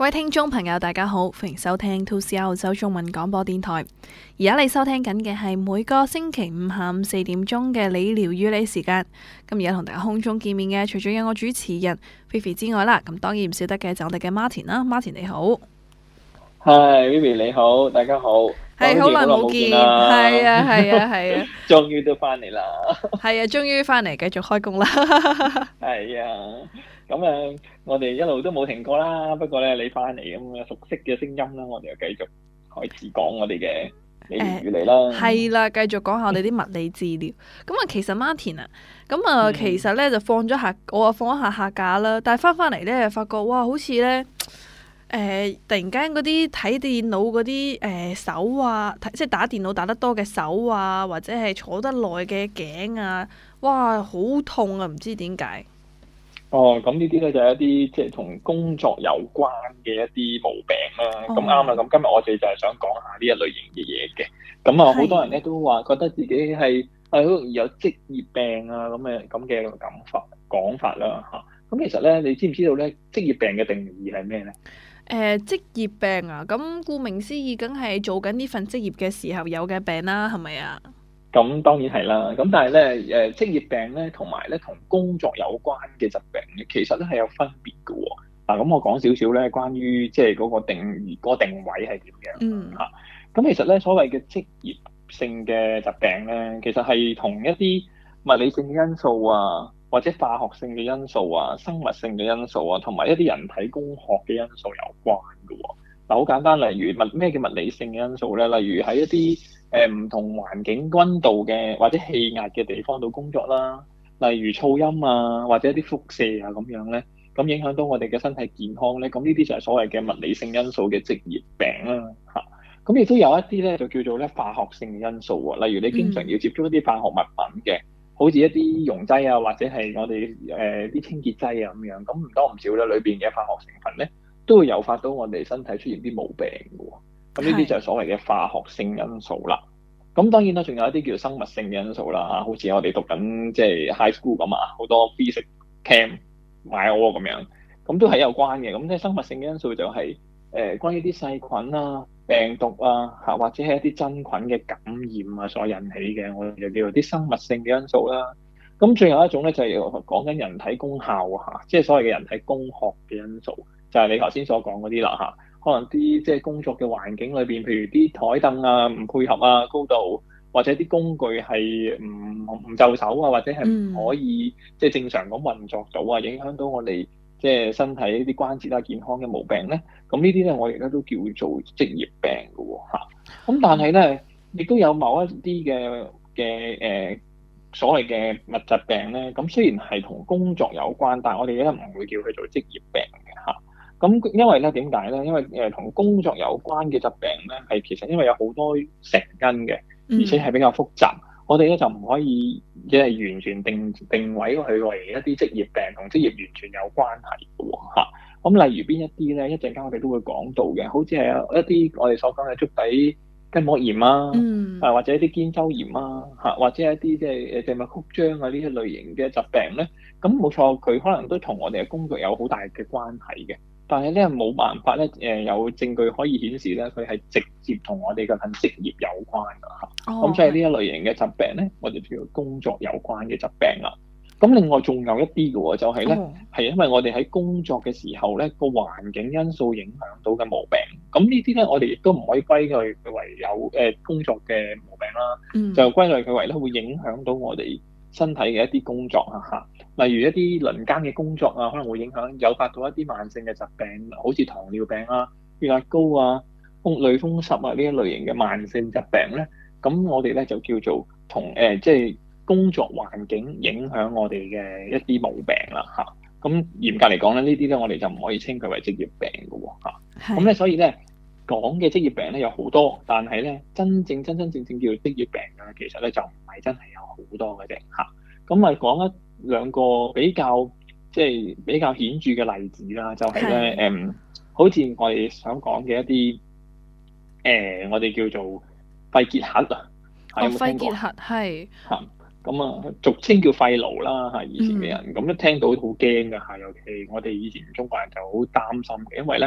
各位聽眾朋友，大家好，歡迎收聽 2CR 澳洲中文廣播電台。而家你收聽緊嘅係每個星期五下午4點鐘嘅理療與你時間。咁而家同大家空中見面嘅，除咗有我主持人 Vivi 之外啦，咁當然唔少得嘅就我哋嘅 Martin 啦。Martin 你好。 係 Vivi 你好，大家好。 係好耐冇見，係啊， 終於都翻嚟啦。 係啊，終於翻嚟繼續開工啦。 係啊，咁我哋一路都冇停過啦。不過咧，你翻嚟咁熟悉嘅聲音啦，我哋就繼續開始講我哋嘅理療與你啦。 係啦，繼續講下我哋啲物理治療。咁啊，其實 Martin 啊，咁啊，其實咧就放咗下假啦，但係翻嚟咧，發覺哇，好似咧。突然間嗰啲睇電腦嗰啲手啊，即係打電腦打得多嘅手啊，或者係坐得耐嘅頸啊，哇，好痛啊！唔知點解。 哦，咁呢啲咧就係一啲即係同工作有關嘅一啲毛病啦。咁啱啦，咁今日我哋就係想講下呢一類型嘅嘢嘅。咁啊，好多人咧都話覺得自己係好容易有職業病啊咁嘅講法啦嚇。咁其實咧，你知唔知道咧職業病嘅定義係咩咧？ 職業病啊，咁顧名思義，梗係做緊呢份職業嘅時候有嘅病啦，係咪啊？ 咁當然係啦，咁但係咧職業病咧同埋咧同工作有關嘅疾病咧，其實咧係有分別嘅喎。嗱，咁我講少少咧，關於即係嗰個定義、嗰個定位係點樣嚇？咁其實咧所謂嘅職業性嘅疾病咧，其實係同一啲物理性嘅因素啊，或者化學性嘅因素啊、生物性嘅因素啊，同埋一啲人體工學嘅因素有關嘅喎。嗱，好簡單，例如咩叫物理性嘅因素咧？例如喺一啲唔同環境溫度嘅或者氣壓嘅地方度工作啦，例如噪音啊，或者一啲輻射啊咁樣咧，咁影響到我哋嘅身體健康咧，咁呢啲就係所謂嘅物理性因素嘅職業病啦嚇。咁亦都有一啲咧就叫做咧化學性嘅因素喎，例如你經常要接觸一啲化學物品嘅。好似一啲溶劑啊，或者係我哋啲清潔劑啊咁樣，咁唔多唔少咧，裏邊嘅化學成分咧都會誘發到我哋身體出現啲毛病嘅喎。咁呢啲就係所謂嘅化學性因素啦。咁當然啦，仲有一啲叫生物性嘅因素啦嚇，好似我哋讀緊即係 high school 咁啊，好多 physics chem bio 咁樣，咁都係有關嘅。咁即係生物性嘅因素就係關於啲細菌啊、病毒啊嚇，或者係一啲真菌嘅感染啊所引起嘅，我哋就叫做啲生物性嘅因素啦。咁最後一種咧就係講緊人體功效嚇，即係所謂嘅人體工學嘅因素，就係你頭先所講嗰啲啦嚇。可能啲即係工作嘅環境裏邊，譬如啲台凳啊唔配合啊高度，或者啲工具係唔就手啊，或者係唔可以即係正常咁運作到啊，影響到我哋即係身體啲關節啊健康嘅毛病咧。咁呢啲咧我而家都叫做職業病嘅喎嚇。咁但係咧，亦都有某一啲嘅所謂嘅物質病咧。咁雖然係同工作有關，但係我哋咧唔會叫佢做職業病嘅嚇。咁因為咧點解咧？因為同工作有關嘅疾病咧，係其實因為有好多成因嘅，而且係比較複雜。我哋咧就唔可以即係完全定位佢為一啲職業病同職業完全有關係嘅喎嚇。咁例如邊一啲咧？一陣間我哋都會講到嘅，好似係一啲我哋所講嘅足底筋膜炎啊，或者一啲肩周炎啊，或者一啲即係靜脈曲張啊呢一類型嘅疾病咧。咁冇錯，佢可能都同我哋嘅工作有好大嘅關係嘅。但係咧冇辦法咧，有證據可以顯示咧，佢係直接同我哋嘅份職業有關㗎嚇。咁所以呢一類型嘅疾病咧，我哋叫做工作有關嘅疾病啦。咁另外仲有一啲嘅喎，就係咧係因為我哋喺工作嘅時候咧，個環境因素影響到嘅毛病。咁呢啲咧，我哋亦都唔可以歸類佢為有工作嘅毛病啦，就歸類佢為咧會影響到我哋身體嘅一啲工作嚇。例如一啲輪間嘅工作啊，可能會誘發到一啲慢性嘅疾病，好似糖尿病啊、血壓高啊、類風濕啊呢一類型嘅慢性疾病咧。咁我哋咧就叫做同即係工作環境影響我哋嘅一啲毛病啦嚇。咁嚴格嚟講咧，呢啲咧我哋就唔可以稱佢為職業病嘅喎嚇。咁咧所以咧講嘅職業病咧有好多，但係咧真正叫做職業病嘅，其實咧就唔係真係有好多嘅啫嚇。咁咪講一兩個比較顯著嘅例子啦，就係咧好似我哋想講嘅一啲我哋叫做肺結核啊，有冇聽過？ 肺結核係嚇，咁啊俗稱叫肺癆啦嚇，以前嘅人咁一聽到好驚㗎嚇，尤其我哋以前中國人就好擔心嘅，因為咧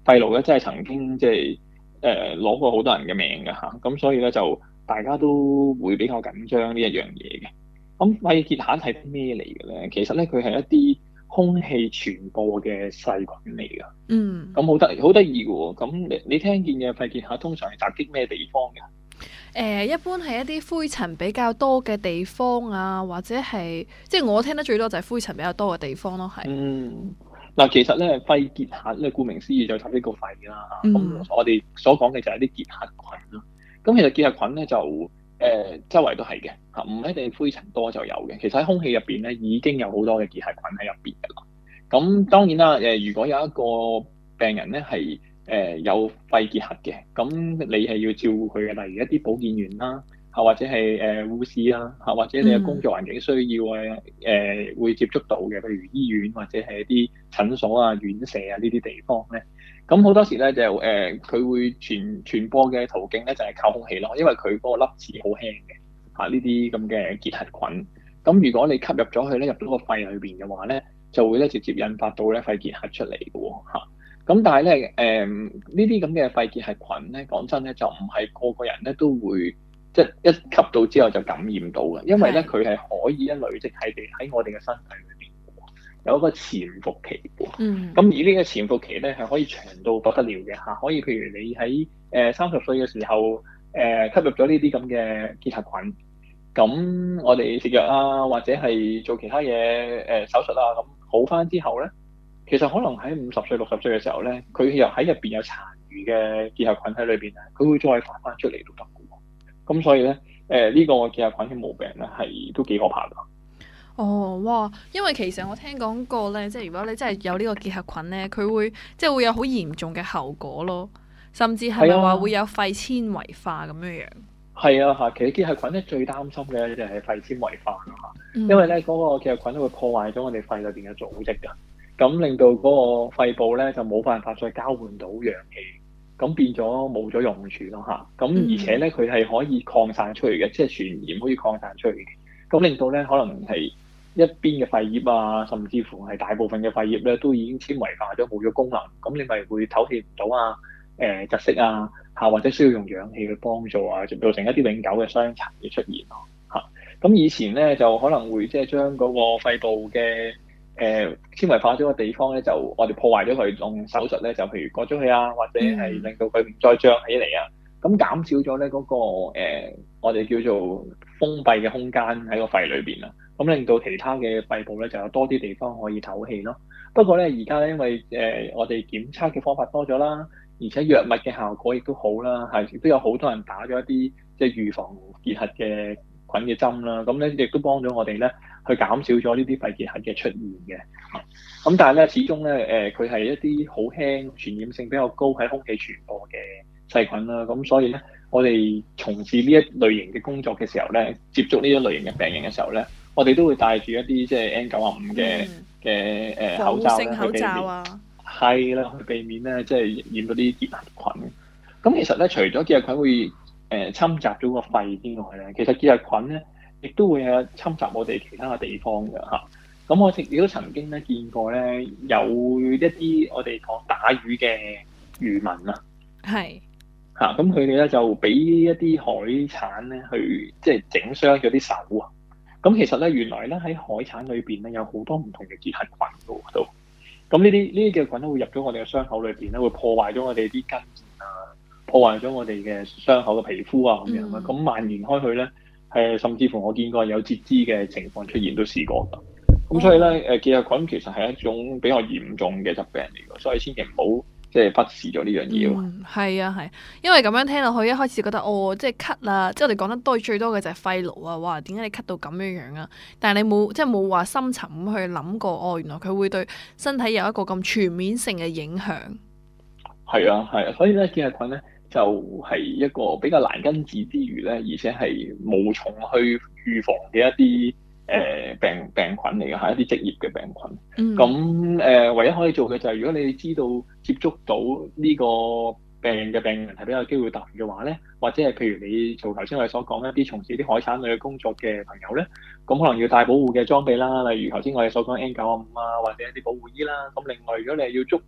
肺癆咧真係曾經即係攞過好多人嘅命㗎嚇，咁所以咧就大家都會比較緊張呢一樣嘢嘅。咁肺結核係咩嚟嘅咧？其實咧佢係一啲空氣傳播嘅細菌嚟㗎。 嗯。 咁好得意嘅喎。咁你聽見嘅肺結核通常係襲擊咩地方嘅？ 一般係一啲灰塵比較多嘅地方啊，或者係即係我聽得最多就係灰塵比較多嘅地方咯，係。 嗱，其實咧肺結核咧，顧名思義就襲擊個肺啦嚇。咁我哋所講嘅就係啲結核菌啦。咁其實結核菌咧就周圍都係嘅嚇，唔一定灰塵多就有嘅。其實喺空氣入邊咧已經有好多嘅結核菌喺入邊㗎啦。咁當然啦，如果有一個病人咧係有肺結核嘅，咁你係要照顧佢嘅，例如一啲保健員啦，或者係護士啦，或者你嘅工作環境需要會接觸到嘅，譬如醫院或者係一啲診所啊、院舍啊呢啲地方咧。咁好多時咧就佢會傳播嘅途徑咧就係靠空氣咯，因為佢嗰個粒子好輕嘅呢啲咁嘅結核菌。咁如果你吸入咗佢咧，入到個肺裏邊嘅話咧，就會咧直接引發到咧肺結核出嚟嘅喎嚇。咁但係咧呢啲咁嘅肺結核菌咧，講真咧就唔係個個人咧都會即係一吸到之後就感染到嘅，因為咧佢係可以累積喺我哋嘅身體裏邊有一個潛伏期喎。咁而呢個潛伏期咧係可以長到不得了嘅嚇，可以譬如你喺30歲嘅時候吸入咗呢啲咁嘅結核菌。咁我哋食藥啊，或者係做其他嘢手術啊，咁好翻之後咧，其實可能喺50歲、60歲嘅時候咧，佢又喺入邊有殘餘嘅結核菌喺裏邊咧，佢會再發翻出嚟都得嘅喎。咁所以咧，呢個結核菌嘅毛病咧係都幾可怕㗎。 哦，哇！因為其實我聽講過咧，即係如果你真係有呢個結核菌咧，佢會即係會有好嚴重嘅後果咯，甚至係咪話會有肺纖維化咁樣樣？ 係啊嚇，其實結核菌咧最擔心嘅就係肺纖維化㗎嚇，因為咧嗰個結核菌都會破壞咗我哋肺裏邊嘅組織㗎，咁令到嗰個肺部咧就冇辦法再交換到氧氣，咁變咗冇咗用處咯嚇。咁而且咧佢係可以擴散出去嘅，即係傳染可以擴散出去嘅，咁令到咧可能係一邊嘅肺葉啊，甚至乎係大部分嘅肺葉咧都已經纖維化咗，冇咗功能，咁你咪會唞氣唔到啊，窒息啊。或者需要用氧氣去幫助啊，就造成一啲永久嘅傷殘嘅出現咯嚇。咁以前咧就可能會即係將嗰個肺部嘅纖維化咗嘅地方咧，就我哋破壞咗佢，用手術咧就譬如割咗佢啊，或者係令到佢唔再脹起嚟啊，咁減少咗咧嗰個我哋叫做封閉嘅空間喺個肺裏邊啊，咁令到其他嘅肺部咧就有多啲地方可以唞氣咯。不過咧而家咧因為我哋檢測嘅方法多咗啦。而且藥物嘅效果亦都好啦，亦都有好多人打咗一啲即係預防結核嘅菌嘅針啦。咁咧亦都幫咗我哋咧去減少咗呢啲肺結核嘅出現嘅。咁但係咧，始終咧佢係一啲好輕、傳染性比較高喺空氣傳播嘅細菌啦。咁所以咧，我哋從事呢一類型嘅工作嘅時候咧，接觸呢一類型嘅病人嘅時候咧，我哋都會戴住一啲即係 N95嘅口罩咧， 口罩啊。 係啦，去避免咧，即係染到啲結核菌。咁其實咧，除咗結核菌會侵襲咗個肺之外咧，其實結核菌咧，亦都會侵襲我哋其他嘅地方嘅嚇。咁我亦都曾經咧見過咧，有一啲我哋講打魚嘅漁民啊， 係嚇，咁佢哋咧就俾一啲海產咧去即係整傷咗啲手啊。咁其實咧，原來咧喺海產裏邊咧有好多唔同嘅結核菌嘅都。咁呢啲嘅菌都會入咗我哋嘅傷口裏邊咧，會破壞咗我哋啲筋腱啊，破壞咗我哋嘅傷口嘅皮膚啊咁樣啦。咁蔓延開去咧，甚至乎我見過有截肢嘅情況出現，都試過㗎。咁所以咧，結核菌其實係一種比較嚴重嘅疾病嚟㗎，所以千祈唔好即係忽視咗呢樣嘢喎。 係啊係，因為咁樣聽落去，一開始覺得即係咳啊，即係我哋講得最多嘅就係肺癆啊，哇！點解你咳到咁樣啊？但係你冇話深層咁去諗過，原來佢會對身體有一個咁全面性嘅影響。係啊，所以咧結核菌咧就係一個比較難根治之餘咧，而且係無從去預防嘅一啲病菌嚟嘅，係一啲職業嘅病菌。咁唯一可以做嘅就係如果你知道接觸到呢個病人係比較機會大嘅話咧，或者係譬如你做頭先我哋所講一啲從事啲海產類嘅工作嘅朋友咧，咁可能要帶保護嘅裝備啦，例如頭先我哋所講 N95啊，或者一啲保護衣啦。咁另外如果你係要捉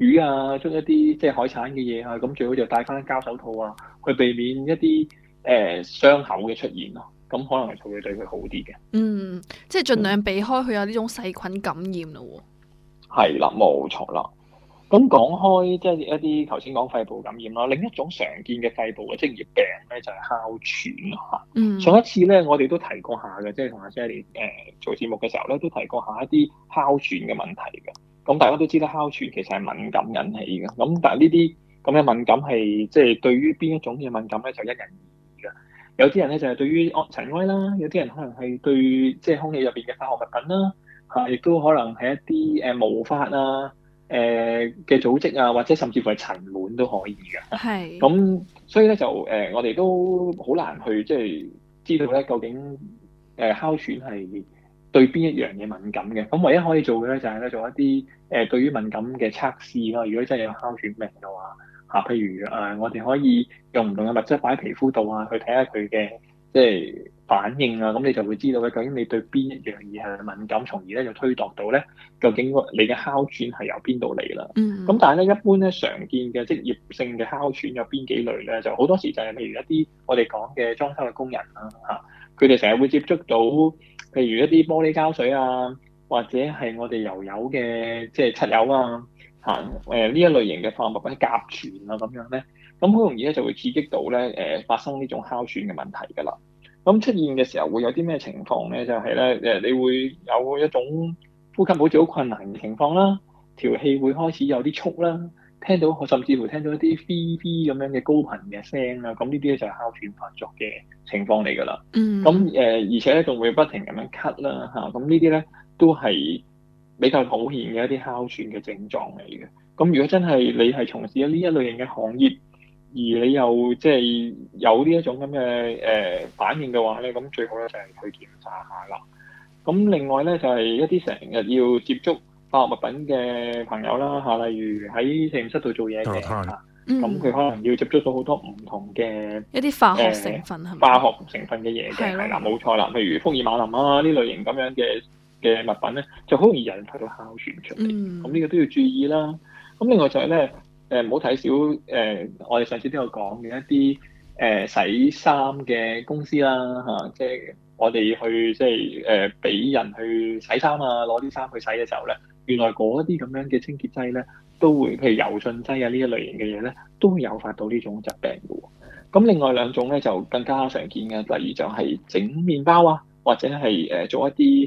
魚啊，捉一啲即係海產嘅嘢啊，咁最好就戴翻膠手套啊，去避免一啲傷口嘅出現咯。咁可能就會對佢好啲嘅。 即係盡量避開佢有呢種細菌感染咯喎。 係啦，冇錯啦。咁講開即係一啲頭先講肺部感染啦，另一種常見嘅肺部嘅職業病咧就係哮喘啦嚇。上一次咧我哋都提過下嘅，即係同阿 Jenny 做節目嘅時候咧都提過下一啲哮喘嘅問題嘅。咁大家都知道哮喘其實係敏感引起嘅，咁但係呢啲咁嘅敏感係即係對於邊一種嘅敏感咧就因人而異嘅。有啲人咧就係對於塵埃啦，有啲人可能係對即係空氣入邊嘅化學物品啦嚇，亦都可能係一啲毛髮啊。嘅組織啊，或者甚至乎係塵蟎都可以嘅。 係。 咁所以咧就我哋都好難去即係知道咧究竟哮喘係對邊一樣嘢敏感嘅。咁唯一可以做嘅咧就係咧做一啲對於敏感嘅測試啦。如果真係有哮喘病嘅話，譬如我哋可以用唔同嘅物質擺喺皮膚度啊，去睇下佢嘅即係反應啊，咁你就會知道咧，究竟你對邊一樣嘢係敏感，從而咧就推度到咧，究竟你嘅哮喘係由邊度嚟啦。咁但係咧，一般咧常見嘅職業性嘅哮喘有邊幾類咧？就好多時就係譬如一啲我哋講嘅裝修嘅工人啦，佢哋成日會接觸到，譬如一啲玻璃膠水啊，或者係我哋油嘅即係漆油啊，呢一類型嘅化學物品甲醛啊咁樣咧。咁好容易咧就會刺激到咧發生呢種哮喘嘅問題㗎啦。咁出現嘅時候會有啲咩情況咧？就係咧你會有一種呼吸好似好困難嘅情況啦，條氣會開始有啲促啦，甚至乎聽到一啲飛飛咁樣嘅高頻嘅聲啦。咁呢啲咧就係哮喘發作嘅情況嚟㗎啦。咁而且咧仲會不停咁樣咳啦嚇。咁呢啲咧都係比較普遍嘅一啲哮喘嘅症狀嚟嘅。咁如果真係你係從事呢一類型嘅行業，而你又即係有呢一種咁嘅反應嘅話咧，咁最好咧就係去檢查下啦。咁另外咧就係一啲成日要接觸化學物品嘅朋友啦嚇，例如喺實驗室度做嘢嘅嚇，咁佢可能要接觸到好多唔同嘅一啲化學成分係咪？ 化學成分嘅嘢嘅係啦，冇錯啦。譬如福爾馬林啊呢類型咁樣嘅物品咧，就好容易引發到哮喘出嚟。咁呢個都要注意啦。咁另外就係咧。唔好睇少我哋上次都有講嘅一啲洗衫嘅公司啦嚇，即係我哋去即係俾人去洗衫啊，攞啲衫去洗嘅時候咧，原來嗰啲咁樣嘅清潔劑咧，都會譬如柔順劑啊呢一類型嘅嘢咧，都會誘發到呢種疾病嘅喎。咁另外兩種咧就更加常見嘅，例如就係整麵包啊，或者係做一啲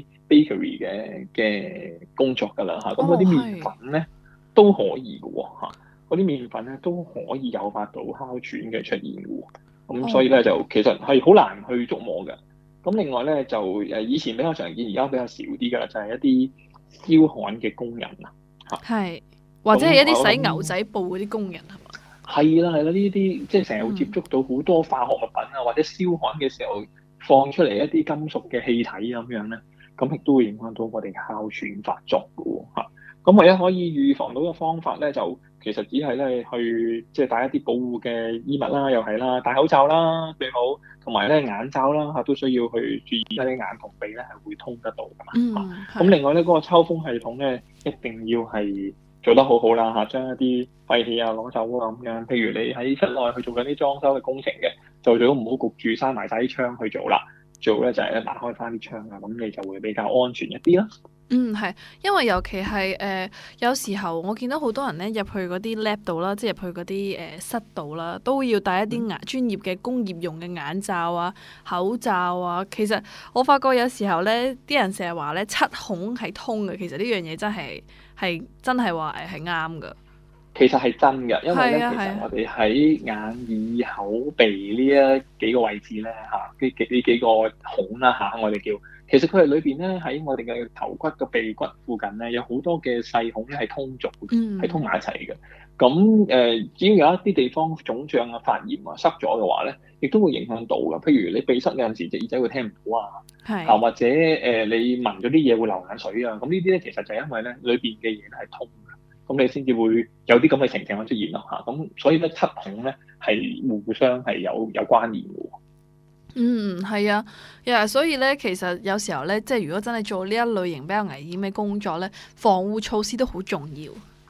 bakery 嘅工作㗎啦嚇。咁嗰啲麵粉咧都可以嘅喎嚇。嗰啲麵粉咧都可以誘發到哮喘嘅出現嘅喎，咁所以咧就其實係好難去捉摸嘅。咁另外咧就以前比較常見，而家比較少啲㗎啦，就係一啲燒焊嘅工人啊， 係或者係一啲洗牛仔布嗰啲工人係嘛？ 係啦，呢啲即係成日會接觸到好多化學物品啊，或者燒焊嘅時候放出嚟一啲金屬嘅氣體咁樣咧，咁亦都會影響到我哋嘅哮喘發作嘅喎嚇。咁唯一可以預防到嘅方法咧，就其實只係咧去即係帶一啲保護嘅衣物啦，又係啦，戴口罩啦最好，同埋咧眼罩啦嚇都需要去注意，因為眼同鼻咧係會通得到㗎嘛。咁另外咧嗰個抽風系統咧一定要係做得好好啦嚇，將一啲廢氣啊攞走啊咁樣。譬如你喺室內去做緊啲裝修嘅工程嘅，就最好唔好焗住閂埋晒啲窗去做啦。最好咧就係咧打開翻啲窗啊，咁你就會比較安全一啲啦。 係，因為尤其係有時候我見到好多人咧入去嗰啲 lab 度啦，即係入去嗰啲室度啦，都要戴一啲專業嘅工業用嘅眼罩啊、口罩啊。其實我發覺有時候咧，啲人成日話咧七孔係通嘅，其實呢樣嘢真係話係啱㗎。其實係真嘅，因為咧，其實我哋喺眼、耳、口、鼻呢幾個位置咧呢幾個孔啦我哋叫。其實佢哋裏邊咧喺我哋嘅頭骨個鼻骨附近咧有好多嘅細孔咧係通咗，係通埋一齊嘅。咁只要有一啲地方腫脹啊、發炎啊、塞咗嘅話咧，亦都會影響到㗎。譬如你鼻塞有陣時隻耳仔會聽唔到啊，或者你聞咗啲嘢會流眼水啊。咁呢啲咧其實就係因為咧裏邊嘅嘢係通嘅，咁你先至會有啲咁嘅情況出現咯嚇。咁所以咧七孔咧係互相係有關聯嘅。 係啊，所以咧，其實有時候咧，即係如果真係做呢一類型比較危險嘅工作咧，防護措施都好重要。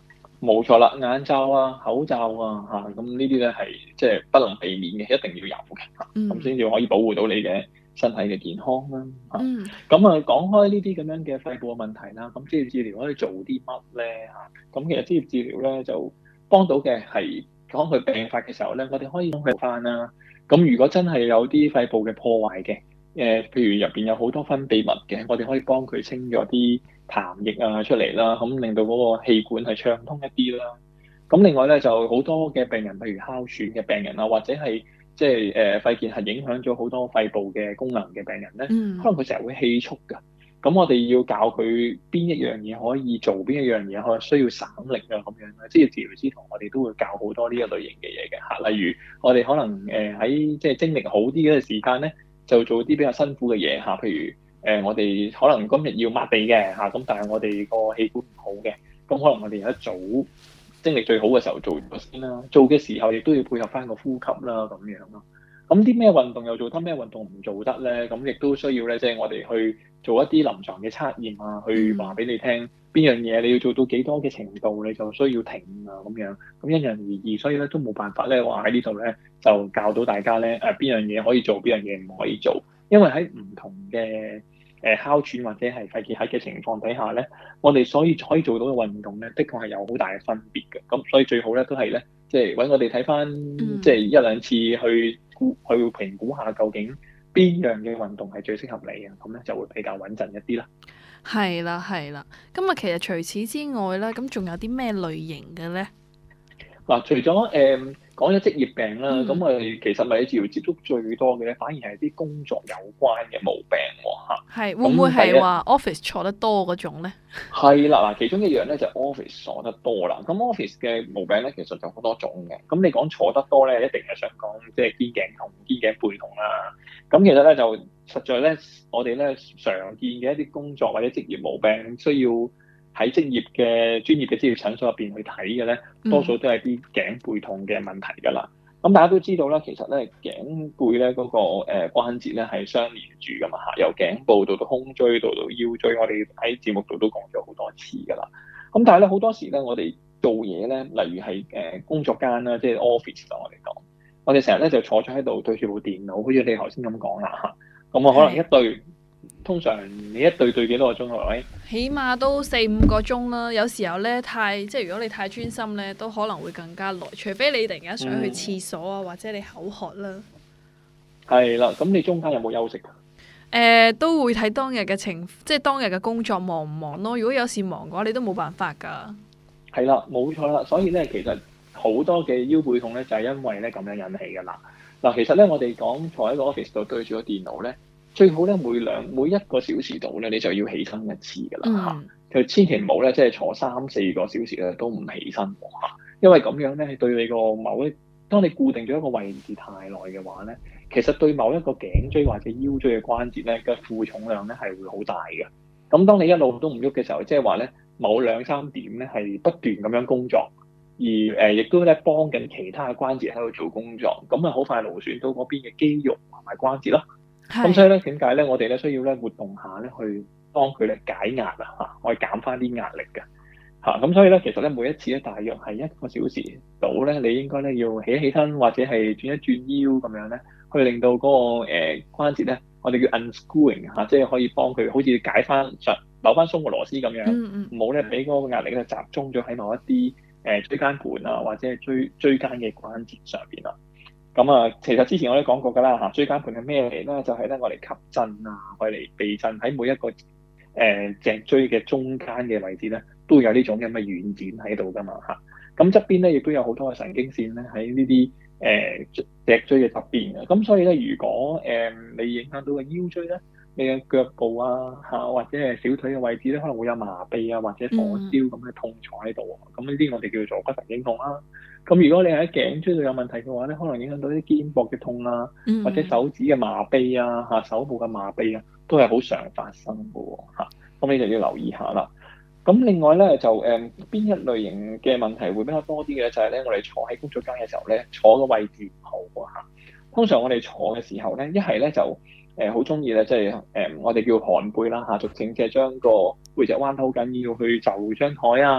冇錯啦，眼罩啊、口罩啊嚇，咁呢啲咧係即係不能避免嘅，一定要有嘅嚇，咁嗯先至可以保護到你嘅身體嘅健康啦嚇。 嗯。 咁啊講開呢啲咁樣嘅肺部嘅問題啦，咁職業治療可以做啲乜咧嚇？咁其實職業治療咧就幫到嘅係講佢病發嘅時候咧，我哋可以幫佢翻啦。咁如果真係有啲肺部嘅破壞嘅，譬如入邊有好多分泌物嘅，我哋可以幫佢清咗啲痰液啊出嚟啦，咁令到嗰個氣管係暢通一啲啦。咁另外咧就好多嘅病人，譬如哮喘嘅病人啊，或者係即係肺結核影響咗好多肺部嘅功能嘅病人咧，可嗯， 能佢成日會氣促㗎。咁我哋要教佢邊一樣嘢可以做，邊一樣嘢可能需要省力啊咁樣啦。職業治療師同我哋都會教好多呢一類型嘅嘢嘅嚇，例如我哋可能喺即係精力好啲嘅時間咧，就做啲比較辛苦嘅嘢嚇，譬如我哋可能今日要抹地嘅嚇，咁但係我哋個氣管唔好嘅，咁可能我哋有一早精力最好嘅時候做咗先啦，做嘅時候亦都要配合翻個呼吸啦咁樣咯。咁啲咩運動又做得，咩運動唔做得咧？咁亦都需要咧，即係我哋去做一啲臨床嘅測驗啊，去話俾你聽邊樣嘢你要做到幾多嘅程度，你就需要停啊咁樣。咁因人而異，所以咧都冇辦法咧話喺呢度咧就教到大家咧邊樣嘢可以做，邊樣嘢唔可以做。因為喺唔同嘅哮喘或者係肺結核嘅情況底下咧，我哋所以可以做到嘅運動咧，的確係有好大嘅分別嘅。咁所以最好咧都係咧，即係揾我哋睇翻即係一兩次去評估下究竟邊樣嘅運動係最適合你嘅，咁咧就會比較穩陣一啲啦。 係啦係啦。咁啊，其實除此之外咧，咁仲有啲咩類型嘅咧？ 嗱，除咗講咗職業病啦，咁我哋其實物理治療接觸最多嘅咧，反而係啲工作有關嘅毛病喎嚇。 係會唔會係話 office 坐得多嗰種咧？ 係啦，嗱，其中一樣咧就 office 坐得多啦。咁 office 嘅毛病咧，其實就好多種嘅。咁你講坐得多咧，一定係想講即係肩頸痛、肩頸背痛啦。咁其實咧就實在咧，我哋咧常見嘅一啲工作或者職業毛病，需要喺專業嘅職業診所入邊去睇嘅咧，多數都係啲頸背痛嘅問題㗎啦。咁大家都知道啦，其實咧頸背咧嗰個關節咧係相連住㗎嘛嚇，由頸部到胸椎到腰椎，我哋喺節目度都講咗好多次㗎啦。咁但係咧好多時咧，我哋做嘢咧，例如係工作間啦，即係 office 啦，我哋成日咧就坐咗喺度對住部電腦，好似你頭先咁講啦嚇。咁我可能一對。通常你一對幾多個鐘係咪？ 起碼都4-5個鐘啦。有時候咧即係如果你太專心咧，都可能會更加耐。除非你突然間想去廁所啊，或者你口渴啦。 係啦，咁你中間有冇休息㗎？ 都會睇當日嘅即係當日嘅工作忙唔忙咯。如果有時忙嘅話，你都冇辦法㗎。係啦，冇錯啦。所以咧，其實好多嘅腰背痛咧，就係因為咧咁樣引起㗎啦。嗱，其實咧，我哋講坐喺個 office 度對住個電腦咧。最好咧，每1個小時度咧，你就要起身一次㗎啦嚇。就千祈唔好咧，即係坐3-4個小時咧都唔起身嚇，因為咁樣咧對你當你固定咗一個位置太耐嘅話咧，其實對某一個頸椎或者腰椎嘅關節咧嘅負重量咧係會好大嘅。咁當你一路都唔喐嘅時候，即係話咧某2-3點咧係不斷咁樣工作，而亦都咧幫緊其他嘅關節喺度做工作，咁啊好快勞損到嗰邊嘅肌肉同埋關節咯。咁所以咧，點解咧？我哋咧需要咧活動下咧，去幫佢咧解壓啊嚇，可以減翻啲壓力嘅嚇。咁所以咧，其實咧每一次咧，大約係1個小時到咧，你應該咧要起一起身或者係轉一轉腰咁樣咧，去令到嗰個關節咧，我哋叫 unscrewing 嚇，即係可以幫佢好似解翻扭翻鬆個螺絲咁樣，唔好咧俾嗰個壓力咧集中咗喺某一啲椎間盤啊，或者係椎間嘅關節上邊啦。咁啊，其實之前我都講過㗎啦嚇，椎間盤係咩嚟咧？就係咧我哋吸震啊，我哋避震喺每一個脊椎嘅中間嘅位置咧，都有呢種咁嘅軟件喺度㗎嘛嚇。咁側邊咧亦都有好多嘅神經線咧喺呢啲脊椎嘅側邊嘅。咁所以咧，如果你影響到個腰椎咧，你嘅腳部啊嚇，或者係小腿嘅位置咧，可能會有麻痹啊或者火燒咁嘅痛楚喺度。咁呢啲我哋叫做骨神經痛啦。咁如果你喺頸椎度有問題嘅話咧，可能影響到啲肩膊嘅痛啊，或者手指嘅麻痹啊，嚇手部嘅麻痹啊，都係好常發生嘅喎嚇。咁你就要留意下啦。咁另外咧就邊一類型嘅問題會比較多啲嘅咧，就係咧我哋坐喺工作間嘅時候咧，坐嘅位置唔好喎嚇。通常我哋坐嘅時候咧，一係咧就好中意咧，即係我哋叫寒背啦嚇，俗稱即係將個背脊彎得好緊要去就張台啊。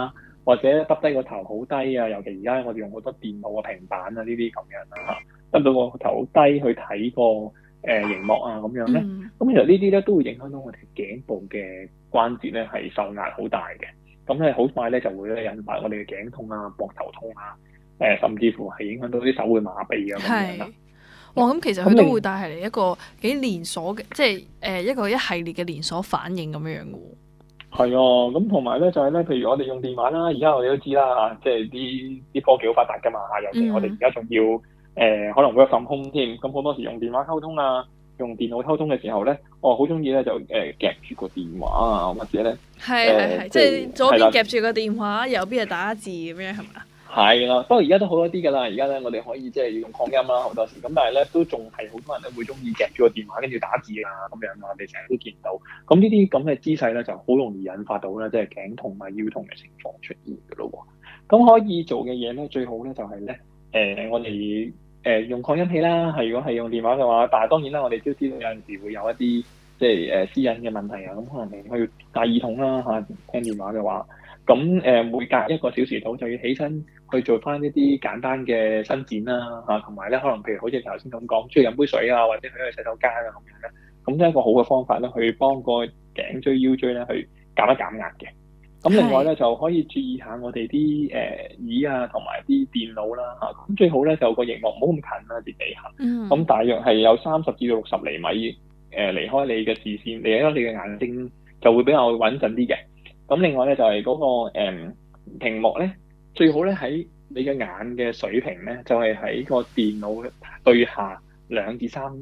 或者耷低個頭好低啊，尤其而家我哋用好多電腦啊、平板啊呢啲咁樣啦嚇，耷到個頭好低去睇個熒幕啊咁樣咧， 嗯， 咁其實呢啲咧都會影響到我哋頸部嘅關節咧係受壓好大嘅，咁咧好快咧就會咧引發我哋嘅頸痛啊、膊頭痛啊，甚至乎係影響到啲手會麻痹啊咁樣啦。 係。哇！咁其實佢都會帶嚟一個幾連鎖嘅，即係一個一系列嘅連鎖反應咁樣樣嘅喎。 係啊，咁同埋咧就係咧，譬如我哋用電話啦，而家我哋都知啦，即係啲科技好發達㗎嘛，尤其我哋而家仲要可能 work from home 添，咁好多時用電話溝通啊，用電腦溝通嘅時候咧，我好中意咧就夾住個電話啊，或者咧係，即係左邊夾住個電話，右邊係打字咁樣係咪？ 係啦，不過而家都好多啲㗎啦，而家咧我哋可以即係用擴音啦，好多時咁，但係咧都仲係好多人都會中意夾住個電話跟住打字啊咁樣啊，我哋成日都見到。咁呢啲咁嘅姿勢咧就好容易引發到咧即係頸痛啊腰痛嘅情況出現㗎咯喎。咁可以做嘅嘢咧，最好咧就係咧我哋用擴音器啦，係如果係用電話嘅話，但係當然啦，我哋都知道有陣時會有一啲即係私隱嘅問題啊，咁可能你去戴耳筒啦嚇，聽電話嘅話。咁每隔1個小時度就要起身去做翻一啲簡單嘅伸展啦，同埋咧可能譬如好似頭先咁講，中意飲杯水啊，或者去洗手間啊咁樣咧，咁都係一個好嘅方法咧，去幫個頸椎腰椎咧去減一減壓嘅。咁另外咧就可以注意下我哋啲椅啊，同埋啲電腦啦咁最好咧就個熒幕唔好咁近啦，跌地下。咁大約係有30至到60厘米離開你嘅視線，離開你嘅眼睛就會比較穩陣啲嘅。咁另外咧就係嗰個屏幕咧，最好咧喺你嘅眼嘅水平咧，就係喺個電腦對下2至3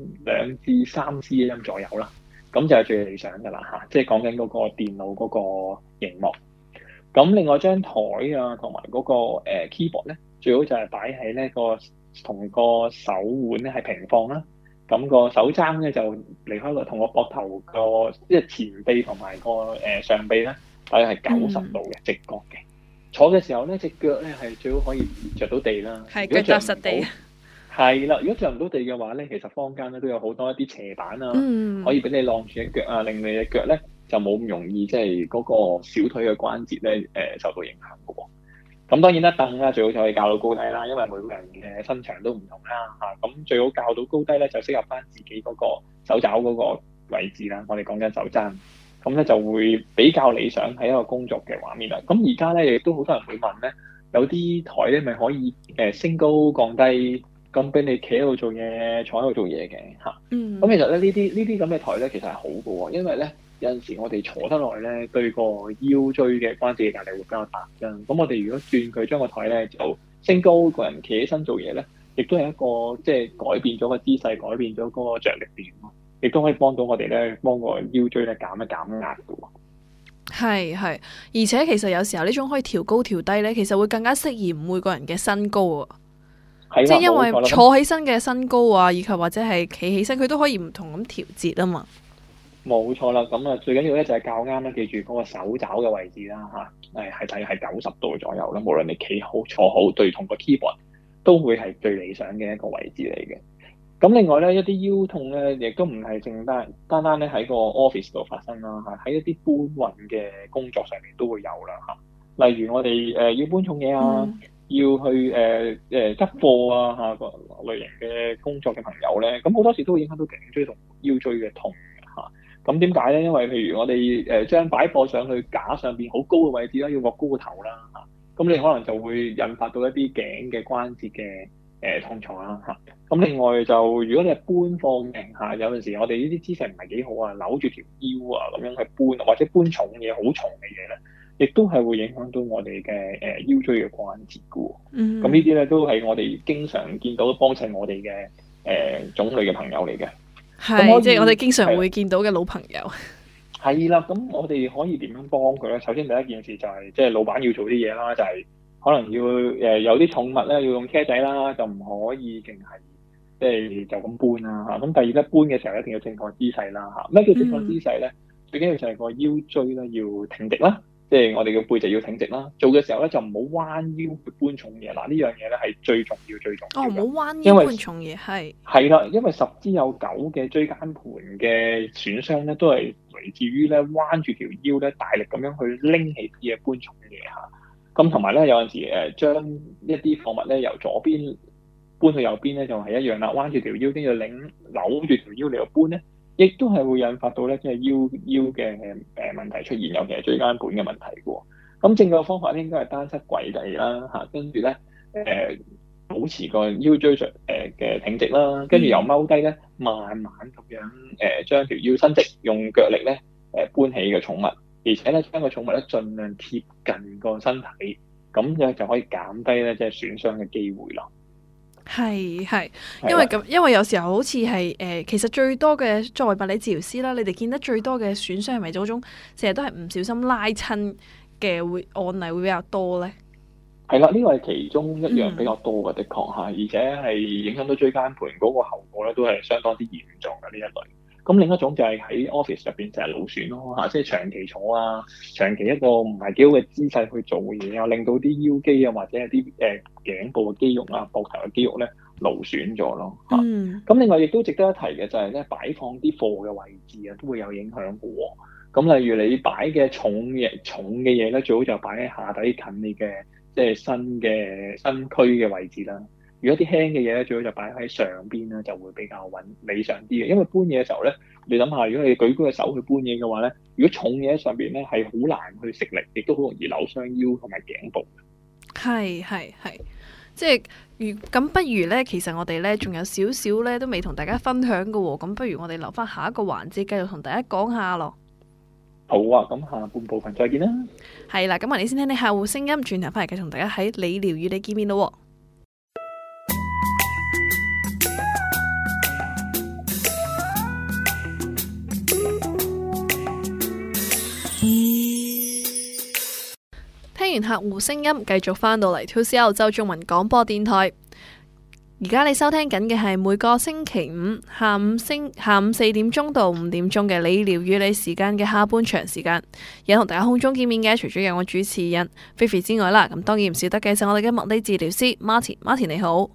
cm 左右啦。咁就係最理想㗎啦嚇，即係講緊嗰個電腦嗰個熒幕。咁另外張台啊，同埋嗰個keyboard 咧，最好就係擺喺呢個同個手腕咧係平放啦。咁個手踭咧就離開個同個膊頭個即係前臂同埋個上臂咧。大約係90度嘅直角嘅，坐嘅時候咧，隻腳咧係最好可以着到地啦。 係腳踏實地。 係啦，如果着唔到地嘅話咧，其實坊間咧都有好多一啲斜板啊，可以俾你晾住隻腳啊，令你隻腳咧就冇咁容易即係嗰個小腿嘅關節咧受到影響嘅喎。咁當然啦，凳啦最好就可以較到高低啦，因為每個人嘅身長都唔同啦嚇。咁最好較到高低咧，就適合翻自己嗰個手爪嗰個位置啦。我哋講緊手踭。咁咧就會比較理想喺一個工作嘅畫面啦。咁而家咧亦都好多人會問咧，有啲台咧咪可以升高降低，咁俾你企喺度做嘢，坐喺度做嘢嘅嚇。咁其實咧呢啲咁嘅台咧其實係好嘅喎，因為咧有陣時我哋坐得耐咧，對個腰椎嘅關節嘅壓力會比較大啦。咁我哋如果轉佢將個台咧就升高，個人企起身做嘢咧，亦都係一個即係改變咗個姿勢，改變咗嗰個着力點咯。亦都可以幫到我哋咧，幫個腰椎咧減一減壓嘅喎。 係，而且其實有時候呢種可以調高調低咧，其實會更加適宜每個人嘅身高啊。即係因為坐起身嘅身高啊，以及或者係企起身，佢都可以唔同咁調節啊嘛。 冇錯啦，咁啊最緊要咧就係較啱啦，記住嗰個手爪嘅位置啦嚇，係大約係90度左右啦。無論你企好坐好，對同個 keyboard 都會係最理想嘅一個位置嚟嘅。咁另外咧，一啲腰痛咧，亦都唔係淨單單咧喺個 office 度發生啦嚇，喺一啲搬運嘅工作上面都會有啦嚇。例如我哋要搬重嘢啊，要去執貨啊嚇個類型嘅工作嘅朋友咧，咁好多時都會影響到頸椎同腰椎嘅痛嚇。咁點解咧？因為譬如我哋將擺貨上去架上邊好高嘅位置啦，要落高個頭啦嚇，咁你可能就會引發到一啲頸嘅關節嘅痛楚啦嚇。咁另外就如果你係搬貨嘅嚇，有陣時我哋呢啲姿勢唔係幾好啊，扭住條腰啊咁樣去搬，或者搬重嘢好重嘅嘢咧，亦都係會影響到我哋嘅腰椎嘅關節嘅喎。咁呢啲咧都係我哋經常見到幫襯我哋嘅種類嘅朋友嚟嘅。 係，即係我哋經常會見到嘅老朋友。 係啦，咁我哋可以點樣幫佢咧？首先第一件事就係即係老闆要做啲嘢啦，就係可能要有啲寵物咧要用車仔啦，就唔可以淨係即係就咁搬啦嚇。咁第二咧，搬嘅時候一定要正確姿勢啦嚇。咩叫正確姿勢咧？最緊要就係個腰椎咧要挺直啦，即係我哋嘅背脊要挺直啦。做嘅時候咧就唔好彎腰去搬重嘢嗱，呢樣嘢咧係最重要最重要。 唔好彎腰搬重嘢係啦，因為10之有9嘅椎間盤嘅損傷咧都係嚟自於咧彎住條腰咧大力咁樣去拎起啲嘢搬重嘢嚇。 咁同埋咧有陣時將一啲貨物咧由左邊搬去右邊咧就係一樣啦，彎住條腰跟住扭住條腰嚟度搬咧，亦都係會引發到咧即係腰嘅問題出現，尤其係椎間盤嘅問題嘅喎。咁正確方法咧應該係單膝跪地啦嚇，跟住咧保持個腰椎嘅挺直啦，跟住由踎低咧慢慢咁樣將條腰伸直，用腳力咧搬起個寵物，而且咧將個寵物咧盡量貼近個身體，咁樣就可以減低咧即係損傷嘅機會咯。 係，因為有時候好似係其實最多嘅作為物理治療師啦，你哋見得最多嘅損傷係咪嗰種成日都係唔小心拉親嘅案例會比較多咧？ 係啦，呢個係其中一樣比較多嘅，的確嚇，而且係影響到椎間盤嗰個後果咧，都係相當之嚴重嘅呢一類。咁另一種就係喺 office 入邊就係勞損咯嚇，即係長期坐啊，長期一個唔係幾好嘅姿勢去做嘢啊，令到啲腰肌啊或者係啲頸部嘅肌肉啊、膊頭嘅肌肉咧勞損咗咯嚇。咁另外亦都值得一提嘅就係咧擺放啲貨嘅位置啊，都會有影響嘅喎。咁例如你擺嘅重嘅嘢咧，最好就擺喺下底近你嘅即係身軀嘅位置啦。如果啲輕嘅嘢咧，最好就擺喺上邊啦，就會比較理想啲嘅。因為搬嘢嘅時候咧，你諗下，如果你舉高隻手去搬嘢嘅話咧，如果重嘢喺上邊咧，係好難去食力，亦都好容易扭傷腰同埋頸部。 係，即係咁不如咧，其實我哋咧仲有少少咧都未同大家分享嘅喎。咁不如我哋留翻下一個環節，繼續同大家講下咯。 好啊，咁下半部分再見啦。 係啦，咁我哋先聽聽客戶聲音，轉頭翻嚟繼續同大家喺理療與你見面咯。聽完客戶聲音，繼續翻到嚟 2C 澳洲中文廣播電台。而家你收聽緊嘅係每個星期五下午4點鐘到5點鐘嘅理療與你時間嘅下半場時間，有同大家空中見面嘅，除咗有我主持人菲菲之外啦，咁當然唔少得嘅就我哋嘅物理治療師 Martin 你好。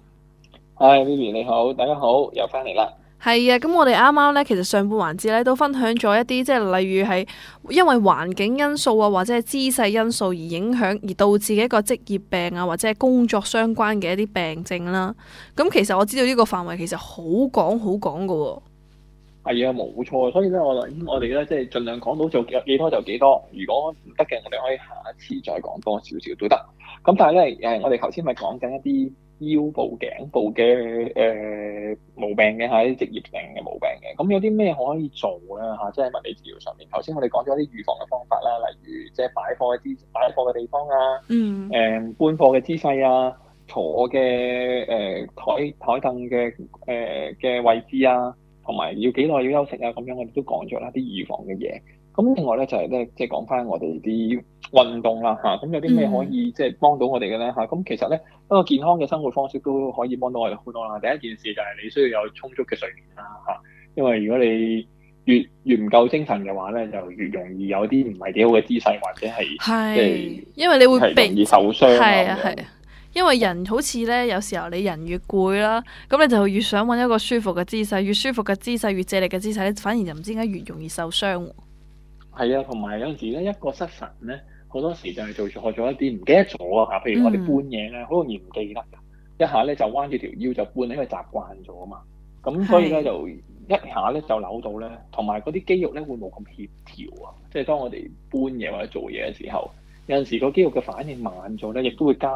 Hi Vivi 你好，大家好，又翻嚟啦。 係啊，咁我哋啱啱咧，其實上半環節咧都分享咗一啲，即係例如係因為環境因素啊，或者係姿勢因素而影響而導致嘅一個職業病啊，或者係工作相關嘅一啲病症啦。咁其實我知道呢個範圍其實好廣噶喎。係啊，冇錯，所以咧我哋咧即係盡量講到做幾多就幾多，如果唔得嘅，我哋可以下一次再講多少少都得。咁但係咧我哋頭先咪講緊一啲腰部、頸部嘅毛病嘅嚇，啲職業性嘅毛病嘅，咁有啲咩可以做咧嚇？即係物理治療上面，頭先我哋講咗啲預防嘅方法啦，例如即係擺貨嘅地方啊，搬貨嘅姿勢啊，坐嘅台凳嘅位置啊，同埋要幾耐要休息啊，咁樣我哋都講咗啦，啲預防嘅嘢。咁另外咧就係咧，即係講翻我哋啲運動啦嚇，咁有啲咩可以即係幫到我哋嘅咧嚇？咁其實咧一個健康嘅生活方式都可以幫到我哋好多啦。第一件事就係你需要有充足嘅睡眠啦嚇，因為如果你越唔夠精神嘅話咧，就越容易有啲唔係幾好嘅姿勢或者係即係因為你會容易受傷。係啊， 因為人好似咧，有時候你人越攰啦，咁你就越想揾一個舒服嘅姿勢，越舒服嘅姿勢，越借力嘅姿勢咧，反而就唔知點解越容易受傷。 係啊，同埋有陣時咧，一個失神咧，好多時就係做錯咗一啲唔記得咗啊嚇。譬如我哋搬嘢咧，好容易唔記得㗎，一下咧就彎住條腰就搬，因為習慣咗啊嘛。咁所以咧就一下咧就扭到咧，同埋嗰啲肌肉咧會冇咁協調啊。即係當我哋搬嘢或者做嘢嘅時候，有陣時個肌肉嘅反應慢咗咧，亦都會加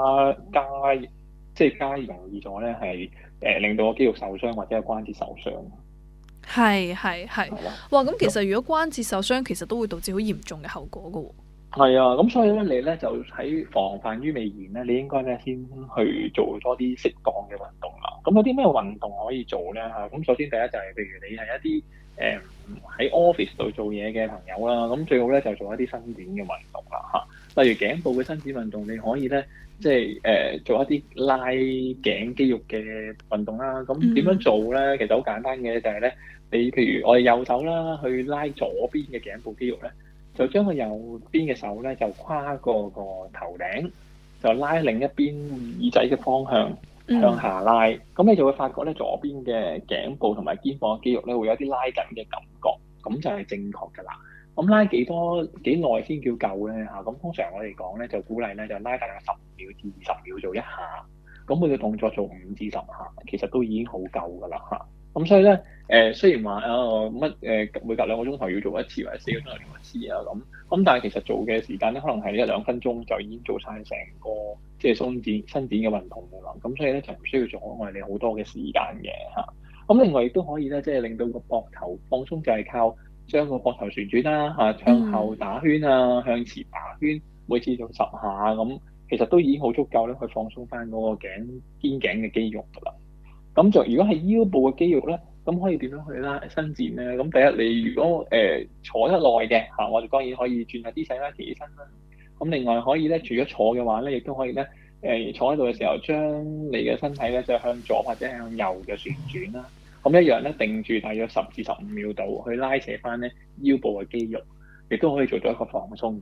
容易咗咧，係令到個肌肉受傷或者係關節受傷。 係，哇！咁其實如果關節受傷，其實都會導致好嚴重嘅後果噶喎。 係啊，咁所以咧，你咧就喺防範於未然咧，你應該咧先去做多啲適當嘅運動啦。咁有啲咩運動可以做咧嚇？咁首先第一就係譬如你係一啲喺 office 度做嘢嘅朋友啦，咁最好咧就做一啲伸展嘅運動啦嚇。例如頸部嘅伸展運動，你可以咧即係做一啲拉頸肌肉嘅運動啦。咁點樣做咧？其實好簡單嘅，就係咧，你譬如我哋右手啦，去拉左邊嘅頸部肌肉咧，就將個右邊嘅手咧就跨過個頭頂，就拉另一邊耳仔嘅方向向下拉。咁你就會發覺咧，左邊嘅頸部同埋肩膀嘅肌肉咧會有啲拉緊嘅感覺，咁就係正確㗎啦。 咁拉幾耐先叫夠咧嚇？咁通常我哋講咧就鼓勵咧就拉大概10秒至20秒做一下，咁每個動作做5至10下，其實都已經好夠噶啦嚇。咁所以咧雖然話每隔2個鐘頭要做一次或者4個鐘頭做一次啊咁，但係其實做嘅時間咧可能係1-2分鐘就已經做晒成個即係伸展嘅運動㗎啦。咁所以咧就唔需要阻礙你好多嘅時間嘅嚇。咁另外亦都可以咧，即係令到個膊頭放鬆，就係靠將個膊頭旋轉啦，向後打圈啊，向前打圈，每次做10下咁，其實都已經好足夠咧，去放鬆翻嗰個肩頸嘅肌肉㗎啦。咁就如果係腰部嘅肌肉咧，咁可以點樣去伸展咧？咁第一，你如果坐得耐嘅嚇，我哋當然可以轉下姿勢啦，企起身啦。咁另外可以咧，除咗坐嘅話咧，亦都可以咧坐喺度嘅時候，將你嘅身體咧就向左或者向右嘅旋轉啦。咁一樣咧，定住大約10至15秒度，去拉扯翻咧腰部嘅肌肉，亦都可以做到一個放鬆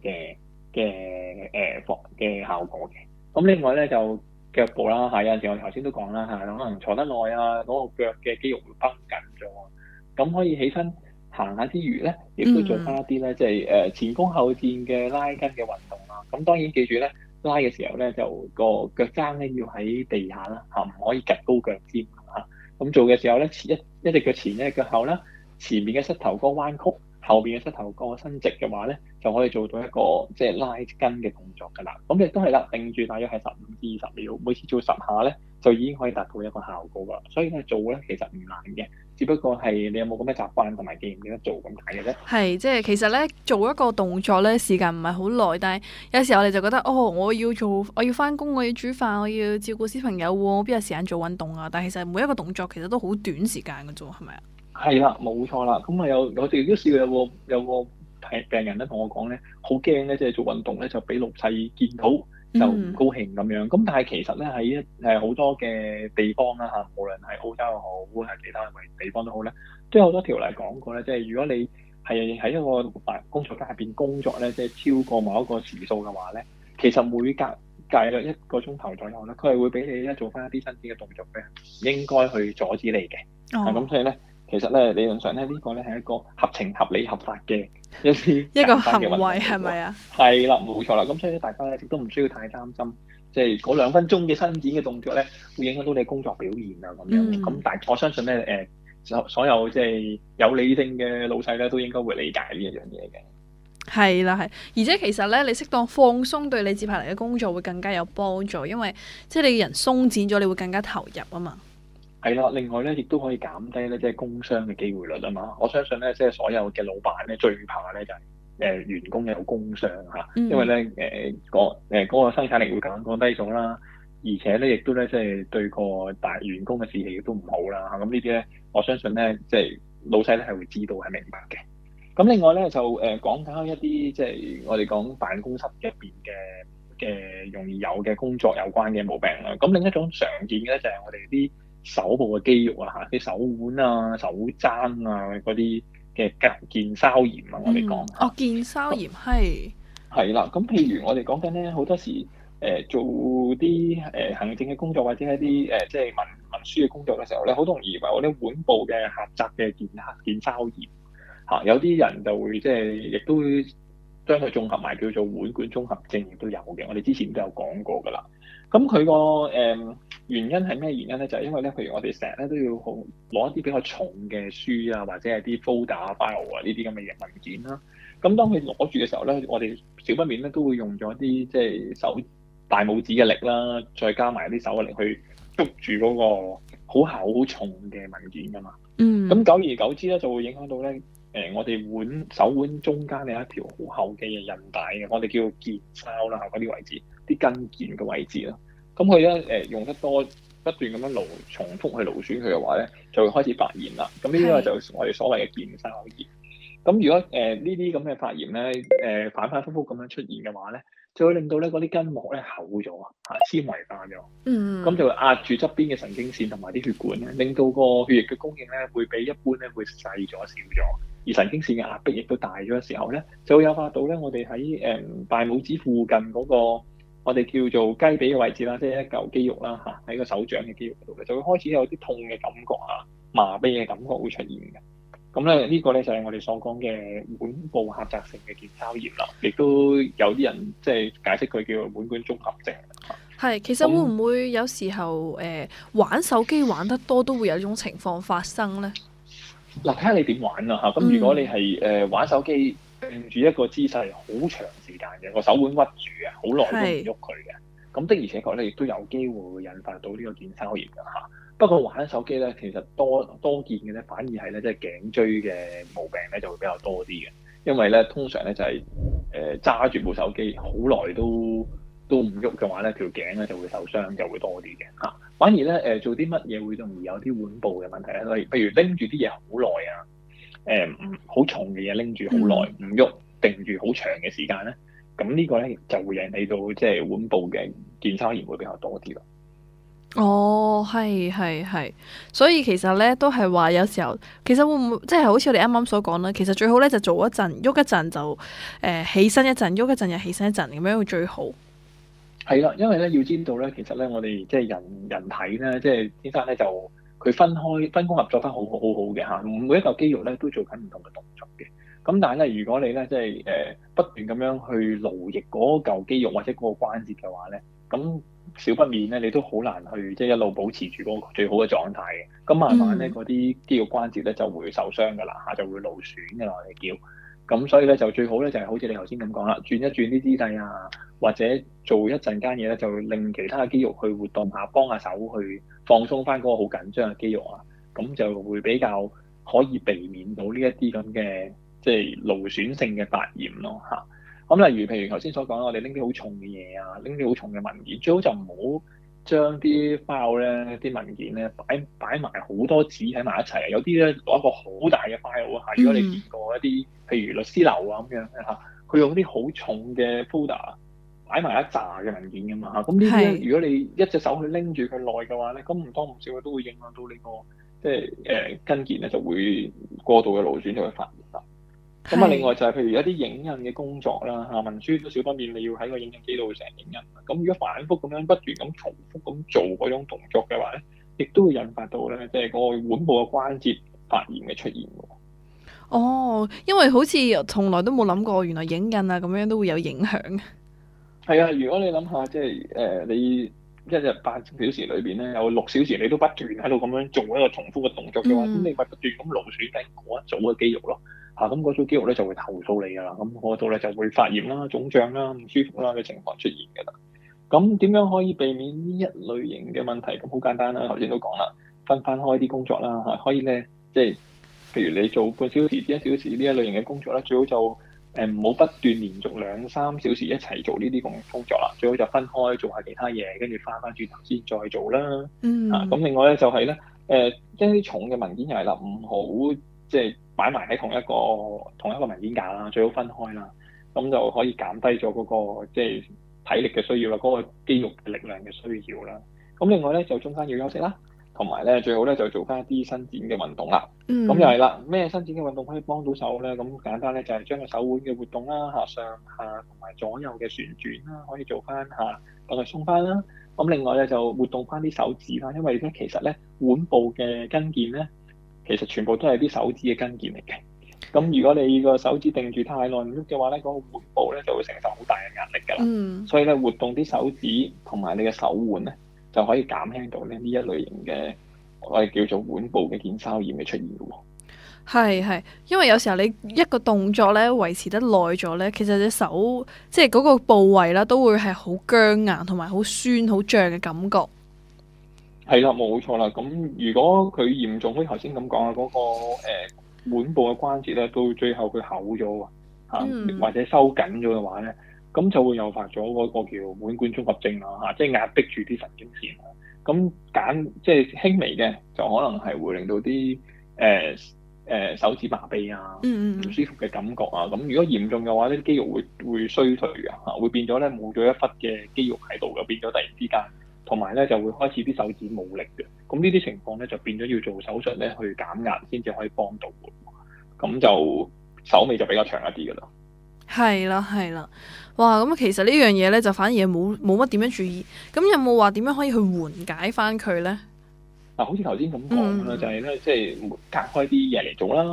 嘅效果嘅。咁另外咧就腳部啦嚇，有陣時我頭先都講啦嚇，可能坐得耐啊，嗰個腳嘅肌肉會繃緊咗，咁可以起身行下之餘咧，亦都做翻一啲咧，即係前弓後箭嘅拉筋嘅運動啦。咁當然記住咧，拉嘅時候咧就個腳踭咧要喺地下啦嚇，唔可以趌高腳尖嚇。咁做嘅時候咧，一隻腳前一隻腳後啦，前面嘅膝頭哥彎曲，後邊嘅膝頭哥伸直嘅話咧，就可以做到一個即係拉筋嘅動作㗎啦。咁亦都係啦，定住大約係15至20秒，每次做10下咧，就已經可以達到一個效果㗎啦。所以咧做咧其實唔難嘅，只不過係你有冇咁嘅習慣同埋記唔記得做咁解嘅啫。 係，即係其實咧做一個動作咧時間唔係好耐，但係有時候我哋就覺得我要翻工，我要煮飯，我要照顧小朋友喎，我邊有時間做運動啊？但係其實每一個動作其實都好短時間嘅啫，係咪啊？ 係啦，冇錯啦。咁啊我哋都試過有個病人咧同我講咧，好驚咧，即係做運動咧就俾老細見到就唔高興咁樣。咁但係其實咧喺好多嘅地方啦嚇，無論係澳洲又好，係其他地方都好咧，都有好多條例講過咧，即係如果你係喺一個工作間入邊工作咧，即係超過某一個時數嘅話咧，其實每隔約1個鐘頭左右咧，佢係會俾你咧做翻一啲伸展嘅動作嘅，應該去阻止你嘅。咁所以咧，其實咧理論上咧呢個咧係一個合情合理合法嘅一個行為係咪啊？ 係啦，冇錯啦。咁所以咧，大家咧亦都唔需要太擔心，即係嗰2分鐘嘅伸展嘅動作咧，會影響到你工作表現啊咁樣。咁但係我相信咧所有即係有理性嘅老細咧，都應該會理解呢一樣嘢嘅。 係啦，係，而且其實咧，你適當放鬆對你接下嚟嘅工作會更加有幫助，因為即係你人鬆展咗，你會更加投入啊嘛。 係啦，另外咧，亦都可以減低咧，即係工傷嘅機會率啊嘛。我相信咧，即係所有嘅老闆咧，最怕咧就係員工有工傷嚇，因為咧嗰個生產力會降低咗啦，而且咧亦都咧即係對個大員工嘅士氣亦都唔好啦嚇。咁呢啲咧，我相信咧，即係老細咧係會知道係明白嘅。咁另外咧就講緊一啲即係我哋講辦公室入邊嘅容易有嘅工作有關嘅毛病啦。咁另一種常見嘅咧就係我哋啲手部嘅肌肉啊嚇，啲手腕啊、手踭啊嗰啲嘅腱鞘炎啊，我哋講腱鞘炎係啦。咁譬如我哋講緊咧，好多時做啲行政嘅工作或者一啲即係文書嘅工作嘅時候咧，好容易以為我啲腕部嘅狹窄嘅腱鞘炎嚇，有啲人就會即係亦都會將佢綜合埋叫做腕管綜合症，亦都有嘅。我哋之前都有講過㗎啦。咁佢個原因係咩原因咧？就係因為咧，譬如我哋成日咧都要攞一啲比較重嘅書啊，或者係啲 folder file 啊呢啲咁嘅文件啦。咁當佢攞住嘅時候咧，我哋少不免咧都會用咗啲即係手大拇指嘅力啦，再加埋啲手嘅力去捉住嗰個好厚好重嘅文件㗎嘛。咁久而久之咧，就會影響到咧我哋手腕中間有一條好厚嘅韌帶嘅，我哋叫腱鞘啦，嗰啲位置，啲筋腱嘅位置啦。咁佢咧用得多，不斷咁樣重複去勞損佢嘅話咧，就會開始發炎啦。咁呢個就我哋所謂嘅腱鞘炎。咁如果呢啲咁嘅發炎咧反反覆覆咁樣出現嘅話咧，就會令到咧嗰啲筋膜咧厚咗嚇，纖維化咗。咁就會壓住側邊嘅神經線同埋啲血管咧，令到個血液嘅供應咧會比一般咧會細咗少咗。而神經線嘅壓迫亦都大咗嘅時候咧，就會誘發到咧我哋喺大拇指附近嗰個我哋叫做雞髀嘅位置啦，即係一嚿肌肉啦嚇，喺個手掌嘅肌肉度咧，就會開始有啲痛嘅感覺啊、麻痹嘅感覺會出現嘅。 咁咧呢個咧就係我哋所講嘅腕部狹窄性嘅腱鞘炎啦，亦都有啲人即係解釋佢叫腕管綜合症。 係，其實會唔會有時候玩手機玩得多都會有呢種情況發生咧？ 嗱，睇下你點玩啦嚇。咁如果你係玩手機定住一個姿勢好長時間嘅，個手腕屈住啊，好耐都唔喐佢嘅，咁的而且確咧亦都有機會會引發到呢個腱鞘炎㗎嚇。不過玩手機咧，其實多見嘅咧，反而係咧即係頸椎嘅毛病咧就會比較多啲嘅，因為咧通常咧就係揸住部手機好耐都唔喐嘅話咧，條頸咧就會受傷，就會多啲嘅嚇。反而咧做啲乜嘢會容易有啲腕部嘅問題咧？譬如拎住啲嘢好耐啊，好重嘅嘢拎住好耐唔喐，定住好長嘅時間咧，咁呢個咧就會引起到即係腕部嘅腱鞘炎會比較多啲咯。 哦，係，所以其實咧都係話有時候，其實會唔會即係好似我哋啱啱所講啦？其實最好咧就做一陣，喐一陣就起身一陣，喐一陣又起身一陣，咁樣會最好。 係啦，因為咧要知道咧，其實咧我哋即係人體咧，即係天生咧就佢分工合作得好好嘅嚇，每一嚿肌肉咧都做緊唔同嘅動作嘅。咁但係咧，如果你咧即係不斷咁樣去勞役嗰嚿肌肉或者嗰個關節嘅話咧，咁少不免咧，你都好難去即係一路保持住嗰個最好嘅狀態嘅。咁慢慢咧，嗰啲肌肉關節咧就會受傷㗎啦嚇，就會勞損㗎啦，我哋叫。咁所以咧就最好咧就係好似你頭先咁講啦，轉一轉啲姿勢啊，或者做一陣間嘢咧，就令其他嘅肌肉去活動下，幫下手去放鬆翻嗰個好緊張嘅肌肉啊，咁就會比較可以避免到呢一啲咁嘅即係勞損性嘅發炎咯嚇。咁例如譬如頭先所講，我哋拎啲好重嘅嘢啊，拎啲好重嘅文件，最好就唔好將啲 file 咧、啲文件咧擺埋好多紙喺埋一齊啊！有啲咧攞一個好大嘅 file 啊，如果你見過一啲譬如律師樓啊咁樣嚇，佢用啲好重嘅 folder 擺埋一紮嘅文件㗎嘛嚇，咁呢啲咧如果你一隻手去拎住佢耐嘅話咧，咁唔多唔少都會影響到你個即係筋腱咧就會過度嘅勞損就會發炎啦。咁啊，另外就係譬如一啲影印嘅工作啦嚇，文書都少不免你要喺個影印機度成日影印。咁如果反覆咁樣不斷咁重複咁做嗰種動作嘅話咧，亦都會引發到咧即係個腕部嘅關節發炎嘅出現喎。 哦，因為好似從來都冇諗過，原來影印啊咁樣都會有影響。 係啊，如果你諗下即係你一日8小時裏邊咧有6小時你都不斷喺度咁樣做一個重複嘅動作嘅話，咁你咪不斷咁勞損緊嗰一組嘅肌肉咯。嚇，咁嗰組肌肉咧就會投訴你㗎啦，咁嗰度咧就會發炎啦、腫脹啦、唔舒服啦嘅情況出現㗎啦。咁點樣可以避免呢一類型嘅問題？咁好簡單啦，頭先都講啦，分開啲工作啦嚇，可以咧即係譬如你做半小時、1小時呢一類型嘅工作咧，最好就唔好不斷連續2、3小時一齊做呢啲工作啦，最好就分開做下其他嘢，跟住翻轉頭先再做啦。咁另外咧就係咧一啲重嘅文件又係啦，唔好即係擺埋喺同一個文件架啦，最好分開啦，咁就可以減低咗嗰個即係體力嘅需要啦，嗰個肌肉嘅力量嘅需要啦。咁另外咧就中間要休息啦，同埋咧最好咧就做翻一啲伸展嘅運動啦。咁又係啦，咩伸展嘅運動可以幫到手咧？咁簡單咧就係將個手腕嘅活動啦，上下同埋左右嘅旋轉啦，可以做翻下，等佢鬆翻啦。咁另外咧就活動翻啲手指啦，因為咧其實咧腕部嘅筋腱咧，其實全部都係啲手指嘅筋腱嚟嘅。咁如果你個手指定住太耐唔喐嘅話咧，嗰個腕部咧就會承受好大嘅壓力㗎啦。所以咧活動啲手指同埋你嘅手腕咧，就可以減輕到咧呢一類型嘅我哋叫做腕部嘅腱鞘炎嘅出現嘅喎。 係，因為有時候你一個動作咧維持得耐咗咧，其實隻手即係嗰個部位啦，都會係好僵硬同埋好酸、好脹嘅感覺。 係啦，冇錯啦。咁如果佢嚴重，好似頭先咁講啊，嗰個腕部嘅關節咧，到最後佢厚咗或者收緊咗嘅話咧，咁就會誘發咗嗰個叫腕管綜合症啦嚇，即係壓迫住啲神經線啦。咁即係輕微嘅，就可能係會令到啲手指麻痹啊，唔舒服嘅感覺啊。咁如果嚴重嘅話咧，肌肉會衰退嘅嚇，會變咗咧冇咗一忽嘅肌肉喺度嘅，變咗突然之間。同埋咧就會開始啲手指冇力嘅，咁呢啲情況咧就變咗要做手術咧去減壓先至可以幫到嘅，咁就手尾就比較長一啲㗎啦。係啦，哇！咁其實呢樣嘢咧就反而冇乜點樣注意，咁有冇話點樣可以去緩解翻佢咧？ 好似頭先咁講啦，就係咧即係隔開啲嘢嚟做啦。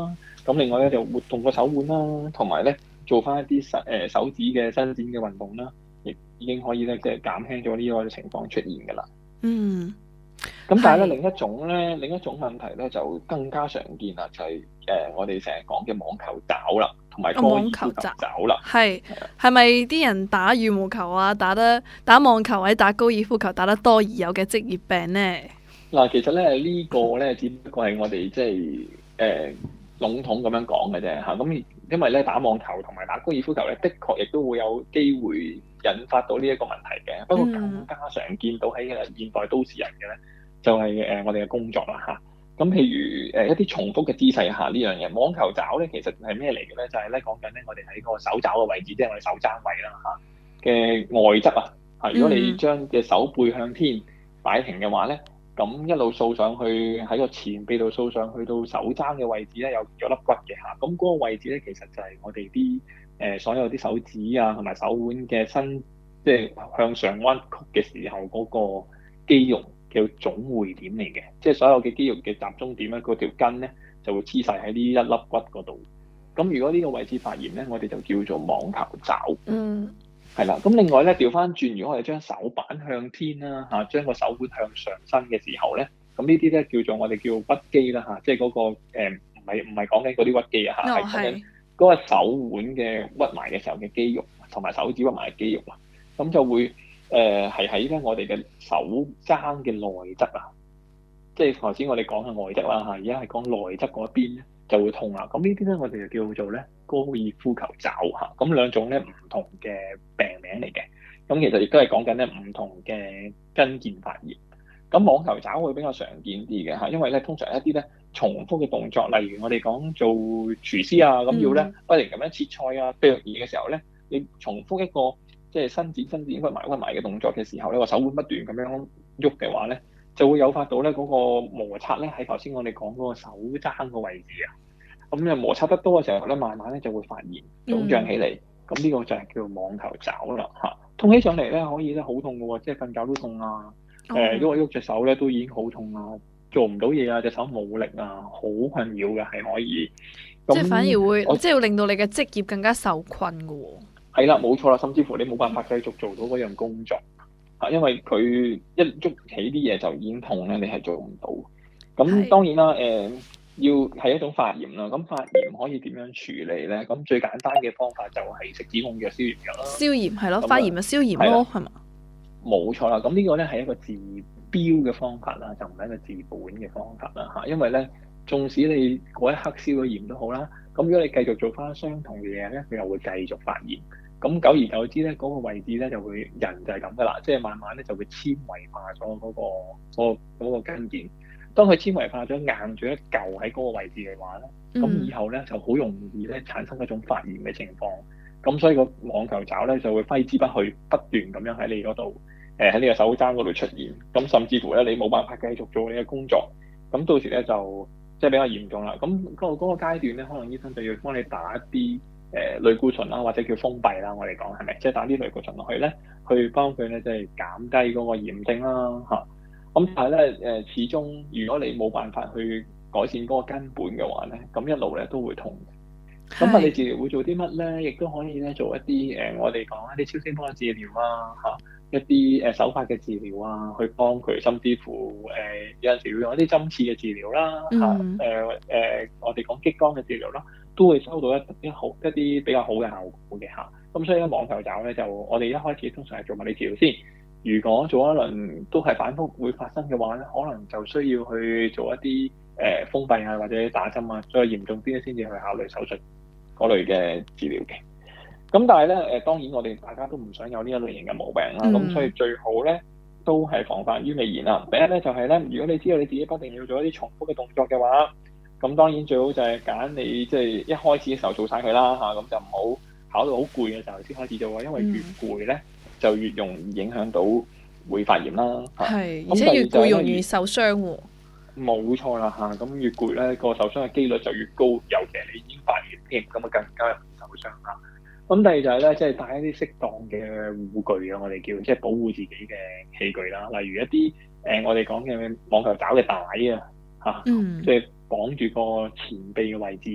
咁另外咧就活動個手腕啦，同埋咧做翻一啲手指嘅伸展嘅運動啦，亦已經可以咧即係減輕咗呢個情況出現㗎啦。 嗯， 咁但係咧係另一種問題咧就更加常見啦，就係我哋成日講嘅網球肘啦，同埋高爾夫球肘啦。 係咪啲人打羽毛球啊，打網球或者打高爾夫球打得多而有嘅職業病呢？ 嗱，其實咧呢個咧只不過係我哋即係籠統咁樣講嘅啫嚇。咁因為咧打網球同埋打高爾夫球咧，的確亦都會有機會引發到呢一個問題嘅。不過更加常見到喺現代都市人嘅咧，就係我哋嘅工作啦嚇。咁譬如一啲重複嘅姿勢下呢樣嘢，網球肘咧其實係咩嚟嘅咧？就係咧講緊咧我哋喺個手肘嘅位置，即係我哋手踭位啦嚇嘅外側啊嚇。如果你將隻手背向天擺平嘅話咧，咁一路掃上去喺個前臂度掃上去到手踭嘅位置咧，有粒骨嘅嚇。咁嗰個位置咧，其實就係我哋啲所有啲手指啊同埋手腕嘅即係向上彎曲嘅時候嗰個肌肉叫總匯點嚟嘅，即係所有嘅肌肉嘅集中點咧，嗰條筋咧就會黐晒喺呢一粒骨嗰度。咁如果呢個位置發炎咧，我哋就叫做網球肘。係啦。咁另外咧調翻轉，如果我哋將手板向天啦嚇，將個手腕向上伸嘅時候咧，咁呢啲咧叫做我哋叫屈肌啦嚇，即係嗰個唔係講緊嗰啲屈肌啊嚇，係講緊嗰個手腕嘅屈埋嘅時候嘅肌肉，同埋手指屈埋嘅肌肉啊，咁就會係喺咧我哋嘅手踭嘅內側啊，即係頭先我哋講嘅外側啦嚇，而家係講內側嗰邊咧就會痛啦。咁呢啲咧我哋就叫做咧高爾夫球肘嚇。咁兩種咧唔同嘅病名嚟嘅，咁其實亦都係講緊咧唔同嘅筋腱發炎。咁網球肘會比較常見啲嘅嚇，因為咧通常一啲咧重複嘅動作，例如我哋講做廚師啊，咁要咧不停咁樣切菜啊、剁嘢嘅時候咧，你重複一個即係伸展屈埋嘅動作嘅時候咧，個手腕不斷咁樣喐嘅話咧，就會誘發到咧嗰個摩擦咧喺頭先我哋講嗰個手踭個位置啊。咁就摩擦得多嘅時候咧，慢慢咧就會發炎腫脹起嚟。咁呢個就係叫做網球肘啦嚇。痛起上嚟咧，可以咧好痛嘅喎，即係瞓覺都痛啊。喐隻手咧都已經好痛啊，做唔到嘢啊，隻手冇力啊，好困擾嘅係可以。 即係反而會即係會令到你嘅職業更加受困嘅喎。 係啦，冇錯啦，甚至乎你冇辦法繼續做到嗰樣工作嚇，因為佢一喐起啲嘢就已經痛咧，你係做唔到。咁當然啦，要係一種發炎啦。咁發炎可以點樣處理咧？咁最簡單嘅方法就係食止痛藥消炎藥啦。 消炎係咯，發炎咪消炎咯，係嘛？ 冇錯啦。咁呢個咧係一個治標嘅方法啦，就唔係一個治本嘅方法啦嚇。因為咧，縱使你嗰一刻消咗炎都好啦，咁如果你繼續做翻相同嘅嘢咧，佢又會繼續發炎。咁久而久之咧，嗰個位置咧就會人就係咁噶啦，即係慢慢咧就會纖維化咗嗰個筋腱。當佢纖維化咗硬咗一嚿喺嗰個位置嘅話咧，咁以後咧就好容易咧產生一種發炎嘅情況。咁所以個網球肘咧就會揮之不去，不斷咁樣喺你嗰度喺你個手踭嗰度出現。咁甚至乎咧你冇辦法繼續做你嘅工作。咁到時咧就即係比較嚴重啦。咁嗰個階段咧，可能醫生就要幫你打一啲類固醇啦，或者叫封閉啦，我哋講係咪？即係打啲類固醇落去咧，去幫佢咧即係減低嗰個炎症啦嚇。咁但係咧始終如果你冇辦法去改善嗰個根本嘅話咧，咁一路咧都會痛嘅。咁物理治療會做啲乜咧？亦都可以咧做一啲我哋講一啲超聲波治療啊嚇，一啲手法嘅治療啊，去幫佢，甚至乎有陣時會用一啲針刺嘅治療啦嚇，我哋講激光嘅治療啦，都會收到一啲比較好嘅效果嘅嚇。咁所以咧網球肘咧就我哋一開始通常係做物理治療先。如果做一輪都係反覆會發生嘅話咧，可能就需要去做一啲封閉啊，或者打針啊，再嚴重啲咧先至去考慮手術嗰類嘅治療嘅。咁但係咧當然我哋大家都唔想有呢一類型嘅毛病啦。咁所以最好咧都係防範於未然啦。第一咧就係咧，如果你知道你自己不定要做一啲重複嘅動作嘅話，咁當然最好就係揀你即係一開始嘅時候做晒佢啦嚇，咁就唔好考到好攰嘅時候先開始做啊，因為越攰咧就越容易影響到會發炎啦。 係，而且越攰容易受傷喎。 冇錯啦嚇，咁越攰咧個受傷嘅機率就越高，尤其係你已經發炎添，咁啊更加容易受傷嚇。咁第二就係咧，即係帶一啲適當嘅護具啊，我哋叫即係保護自己嘅器具啦，例如一啲我哋講嘅網球肘嘅帶啊嚇，即係綁住個前臂嘅位置嘅。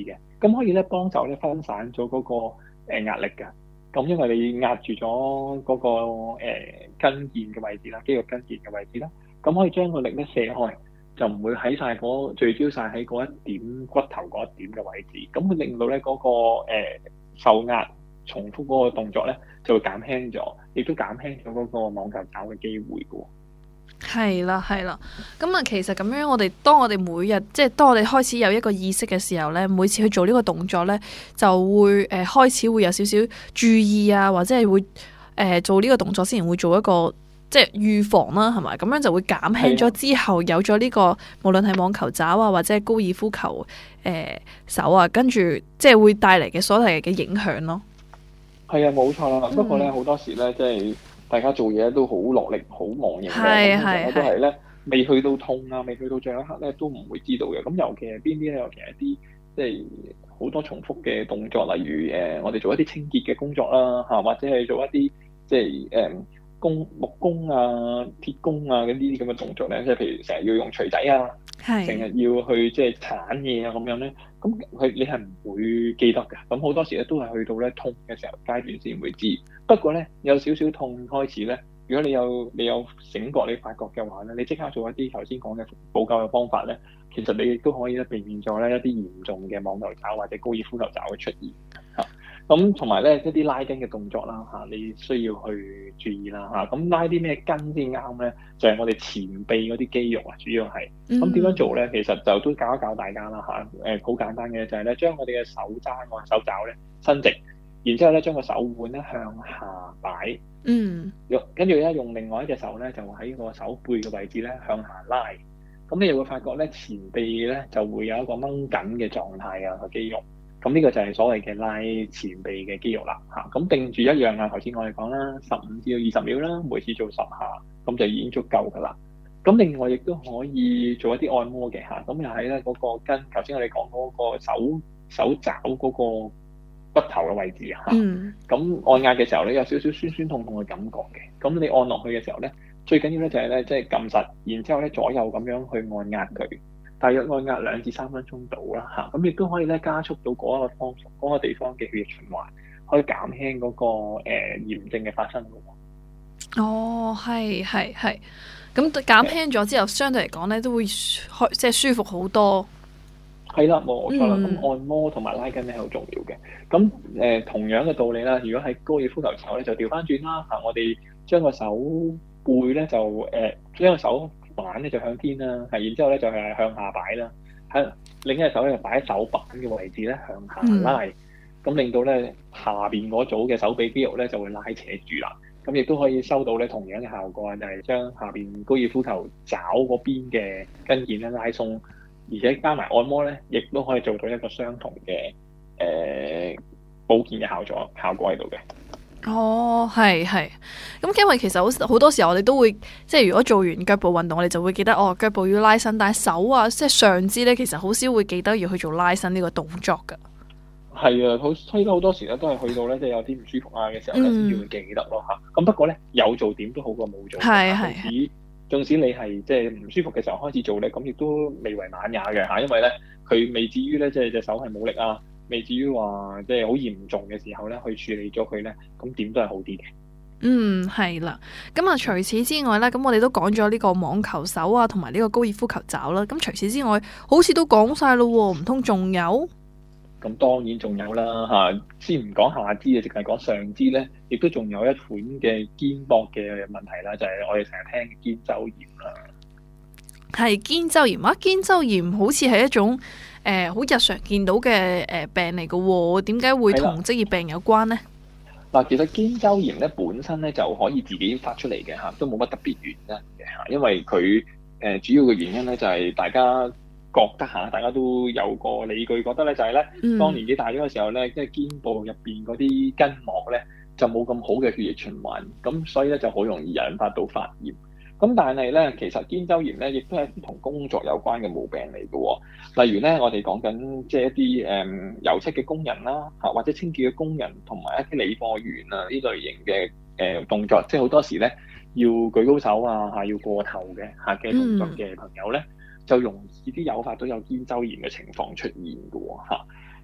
咁可以咧幫手咧分散咗嗰個壓力㗎。咁因為你壓住咗嗰個筋腱嘅位置啦，肌肉筋腱嘅位置啦，咁可以將個力咧卸開，就唔會喺晒聚焦晒喺嗰一點骨頭嗰一點嘅位置，咁會令到咧嗰個受壓重複嗰個動作咧就會減輕咗，亦都減輕咗嗰個網球肘嘅機會嘅喎。 係啦，係啦。咁啊，其實咁樣，當我哋每日即係當我哋開始有一個意識嘅時候咧，每次去做呢個動作咧，就會開始會有少少注意啊，或者係會做呢個動作之前會做一個即係預防啦，係咪？咁樣就會減輕咗之後有咗呢個無論係網球肘啊，或者係高爾夫球手啊，跟住即係會帶嚟嘅所謂嘅影響咯。 係啊，冇錯啦。不過咧好多時咧，即係大家做嘢都好落力、好忙型嘅，咁都係咧未去到痛啊，未去到最後一刻咧，都唔會知道嘅。咁尤其係邊啲咧？尤其係一啲即係好多重複嘅動作，例如我哋做一啲清潔嘅工作啦，嚇，或者係做一啲即係木工啊、鐵工啊嗰啲咁嘅動作咧，即係譬如成日要用錘仔啊，成日要去即係鏟嘢啊咁樣咧，咁你係唔會記得嘅。咁好多時咧都係去到咧痛嘅時候階段先會知。不過咧有少少痛開始咧，如果你有醒覺，你發覺嘅話咧，你即刻做一啲頭先講嘅補救嘅方法咧，其實你亦都可以咧避免咗咧一啲嚴重嘅網球肘或者高爾夫球肘嘅出現嚇。咁同埋咧一啲拉筋嘅動作啦嚇，你需要去注意啦嚇。咁拉啲咩筋先啱咧？就係我哋前臂嗰啲肌肉啊，主要係。咁點樣做咧？其實就都教一教大家啦嚇。好簡單嘅就係咧，將我哋嘅手踭或手爪咧伸直，然之後咧將個手腕咧向下擺。跟住咧用另外一隻手咧就喺個手背嘅位置咧向下拉。咁你又會發覺咧前臂咧就會有一個掹緊嘅狀態啊個肌肉。咁呢個就係所謂嘅拉前臂嘅肌肉啦嚇。咁定住一樣啊，頭先我哋講啦，15至到20秒啦，每次做10下，咁就已經足夠噶啦。咁另外亦都可以做一啲按摩嘅嚇。咁又係咧嗰個跟頭先我哋講嗰個手爪嗰個骨頭嘅位置嚇。咁按壓嘅時候咧有少少酸酸痛痛嘅感覺嘅。咁你按落去嘅時候咧，最緊要咧就係咧即係撳實，然之後咧左右咁樣去按壓佢。大約按壓2至3分鐘到啦嚇，咁亦都可以咧加速到嗰個地方嘅血液循環，可以減輕嗰個炎症嘅發生嘅喎。 哦，係，咁減輕咗之後，相對嚟講咧都會即係舒服好多。 係啦，冇錯啦。咁按摩同埋拉筋咧係好重要嘅。咁同樣嘅道理啦，如果喺高爾夫球手咧就調翻轉啦嚇，我哋將個手背咧就將個手板咧就向天啦，係，然之後咧就係向下擺啦，喺另一隻手咧就擺喺手板嘅位置咧向下拉，咁令到咧下邊嗰組嘅手臂肌肉咧就會拉扯住啦，咁亦都可以收到咧同樣嘅效果，就係將下邊高爾夫球爪嗰邊嘅筋腱咧拉鬆，而且加埋按摩咧，亦都可以做到一個相同嘅保健嘅效果喺度嘅。 哦，係，咁因為其實好多時候我哋都會即係如果做完腳部運動，我哋就會記得腳部要拉伸，但係手啊即係上肢咧，其實好少會記得要去做拉伸呢個動作噶。係啊，所以好多時咧都係去到咧即係有啲唔舒服啊嘅時候咧先至會記得咯嚇。咁不過咧有做點都好過冇做。縱使你係即係唔舒服嘅時候開始做咧，咁亦都未為晚也嘅嚇，因為咧佢未至於咧即係隻手係冇力啊。未至於話即係好嚴重嘅時候咧，去處理咗佢咧，咁點都係好啲嘅。 係啦。咁啊，除此之外咧，咁我哋都講咗呢個網球手啊，同埋呢個高爾夫球爪啦。咁除此之外，好似都講晒咯喎，唔通仲有？ 咁當然仲有啦嚇，先唔講下肢啊，淨係講上肢咧，亦都仲有一款嘅肩膊嘅問題啦，就係我哋成日聽嘅肩周炎啦。 係肩周炎啊！肩周炎好似係一種好日常見到嘅病嚟嘅喎，點解會同職業病有關呢？ 嗱，其實肩周炎咧本身咧就可以自己發出嚟嘅嚇，都冇乜特別原因嘅嚇，因為佢主要嘅原因咧就係大家覺得嚇，大家都有個理據覺得咧就係咧，當年紀大咗嘅時候咧，即係肩部入邊嗰啲筋膜咧就冇咁好嘅血液循環，咁所以咧就好容易引發到發炎。咁但係咧，其實肩周炎咧，亦都係同工作有關嘅毛病嚟嘅喎。例如咧，我哋講緊即係一啲油漆嘅工人啦，嚇或者清潔嘅工人，同埋一啲理貨員啊呢類型嘅動作，即係好多時咧要舉高手啊嚇，要過頭嘅嚇嘅動作嘅朋友咧，就容易啲誘發到有肩周炎嘅情況出現嘅喎嚇。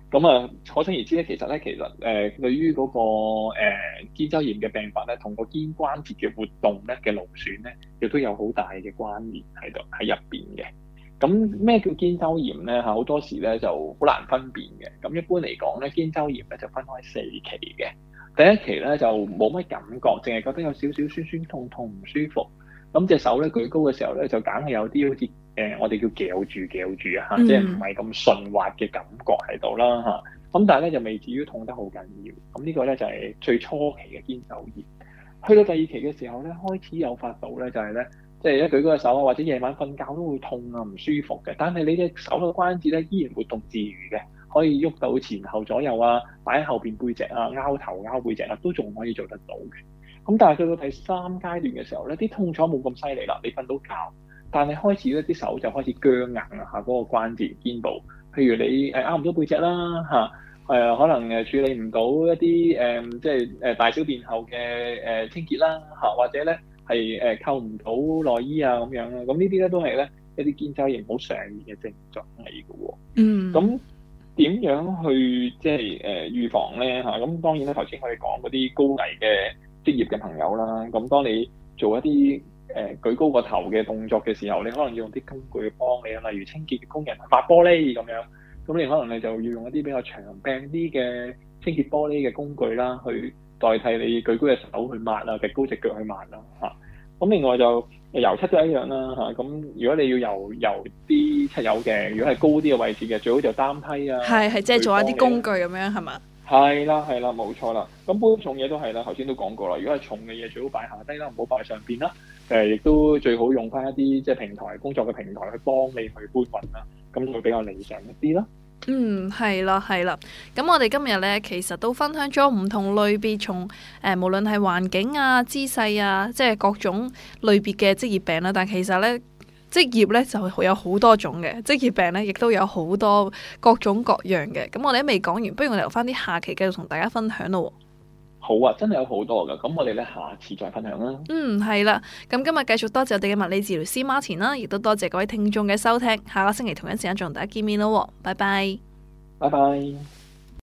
咁啊，可想而知咧，其實對於嗰個肩周炎嘅病發咧，同個肩關節嘅活動咧嘅勞損咧，亦都有好大嘅關聯喺入邊嘅。咁咩叫肩周炎咧？嚇，好多時咧就好難分辨嘅。咁一般嚟講咧，肩周炎咧就分開4期嘅。第一期咧就冇乜感覺，淨係覺得有少少酸酸痛痛唔舒服。咁隻手咧舉高嘅時候咧，就梗係有啲好似我哋叫夾住啊嚇，即係唔係咁順滑嘅感覺喺度啦嚇。咁但係咧就未至於痛得好緊要。咁呢個咧就係最初期嘅肩周炎。去到第2期嘅時候咧，開始有發到咧就係咧，即係一舉高隻手啊，或者夜晚瞓覺都會痛啊，唔舒服嘅。但係你隻手嘅關節咧依然活動自如嘅，可以喐到前後左右啊，擺喺後邊背脊啊，拗頭拗背脊啊，都仲可以做得到嘅。咁但係去到第3階段嘅時候咧，啲痛楚冇咁犀利啦，你瞓到覺，但係開始咧啲手就開始僵硬啊嚇，嗰個關節肩部，譬如你拗唔到背脊啦嚇，可能處理唔到一啲即係大小便後嘅清潔啦嚇，或者咧係扣唔到內衣啊咁樣啦，咁呢啲咧都係咧一啲肩周炎好常見嘅症狀嚟嘅喎。咁點樣去即係預防咧嚇？咁當然咧頭先我哋講嗰啲高危嘅職業嘅朋友啦，咁當你做一啲舉高個頭嘅動作嘅時候，你可能要用啲工具去幫你啊，例如清潔嘅工人抹玻璃咁樣，咁你可能你就要用一啲比較長柄啲嘅清潔玻璃嘅工具啦，去代替你舉高隻手去抹啊，趌高隻腳去抹啦嚇。咁另外就油漆都係一樣啦嚇。咁如果你要油啲漆油嘅，如果係高啲嘅位置嘅，最好就擔梯啊。 係即係做一啲工具咁樣係嘛？ 係啦，冇錯啦。咁搬重嘢都係啦，頭先都講過啦。如果係重嘅嘢，最好擺下低啦，唔好擺上邊啦。亦都最好用翻一啲即係平台工作嘅平台去幫你去搬運啦，咁就會比較理想一啲啦。 係啦。咁我哋今日咧，其實都分享咗唔同類別，從無論係環境啊、姿勢啊，即係各種類別嘅職業病啦。但其實咧，職業咧就有好多種嘅，職業病咧亦都有好多各種各樣嘅。咁我哋都未講完，不如我哋留翻啲下期繼續同大家分享咯。 好啊，真係有好多噶，咁我哋咧下次再分享啦。 係啦，咁今日繼續多謝我哋嘅物理治療師 Martin 啦，亦都多謝各位聽眾嘅收聽，下個星期同一時間再同大家見面咯，拜拜。 拜拜。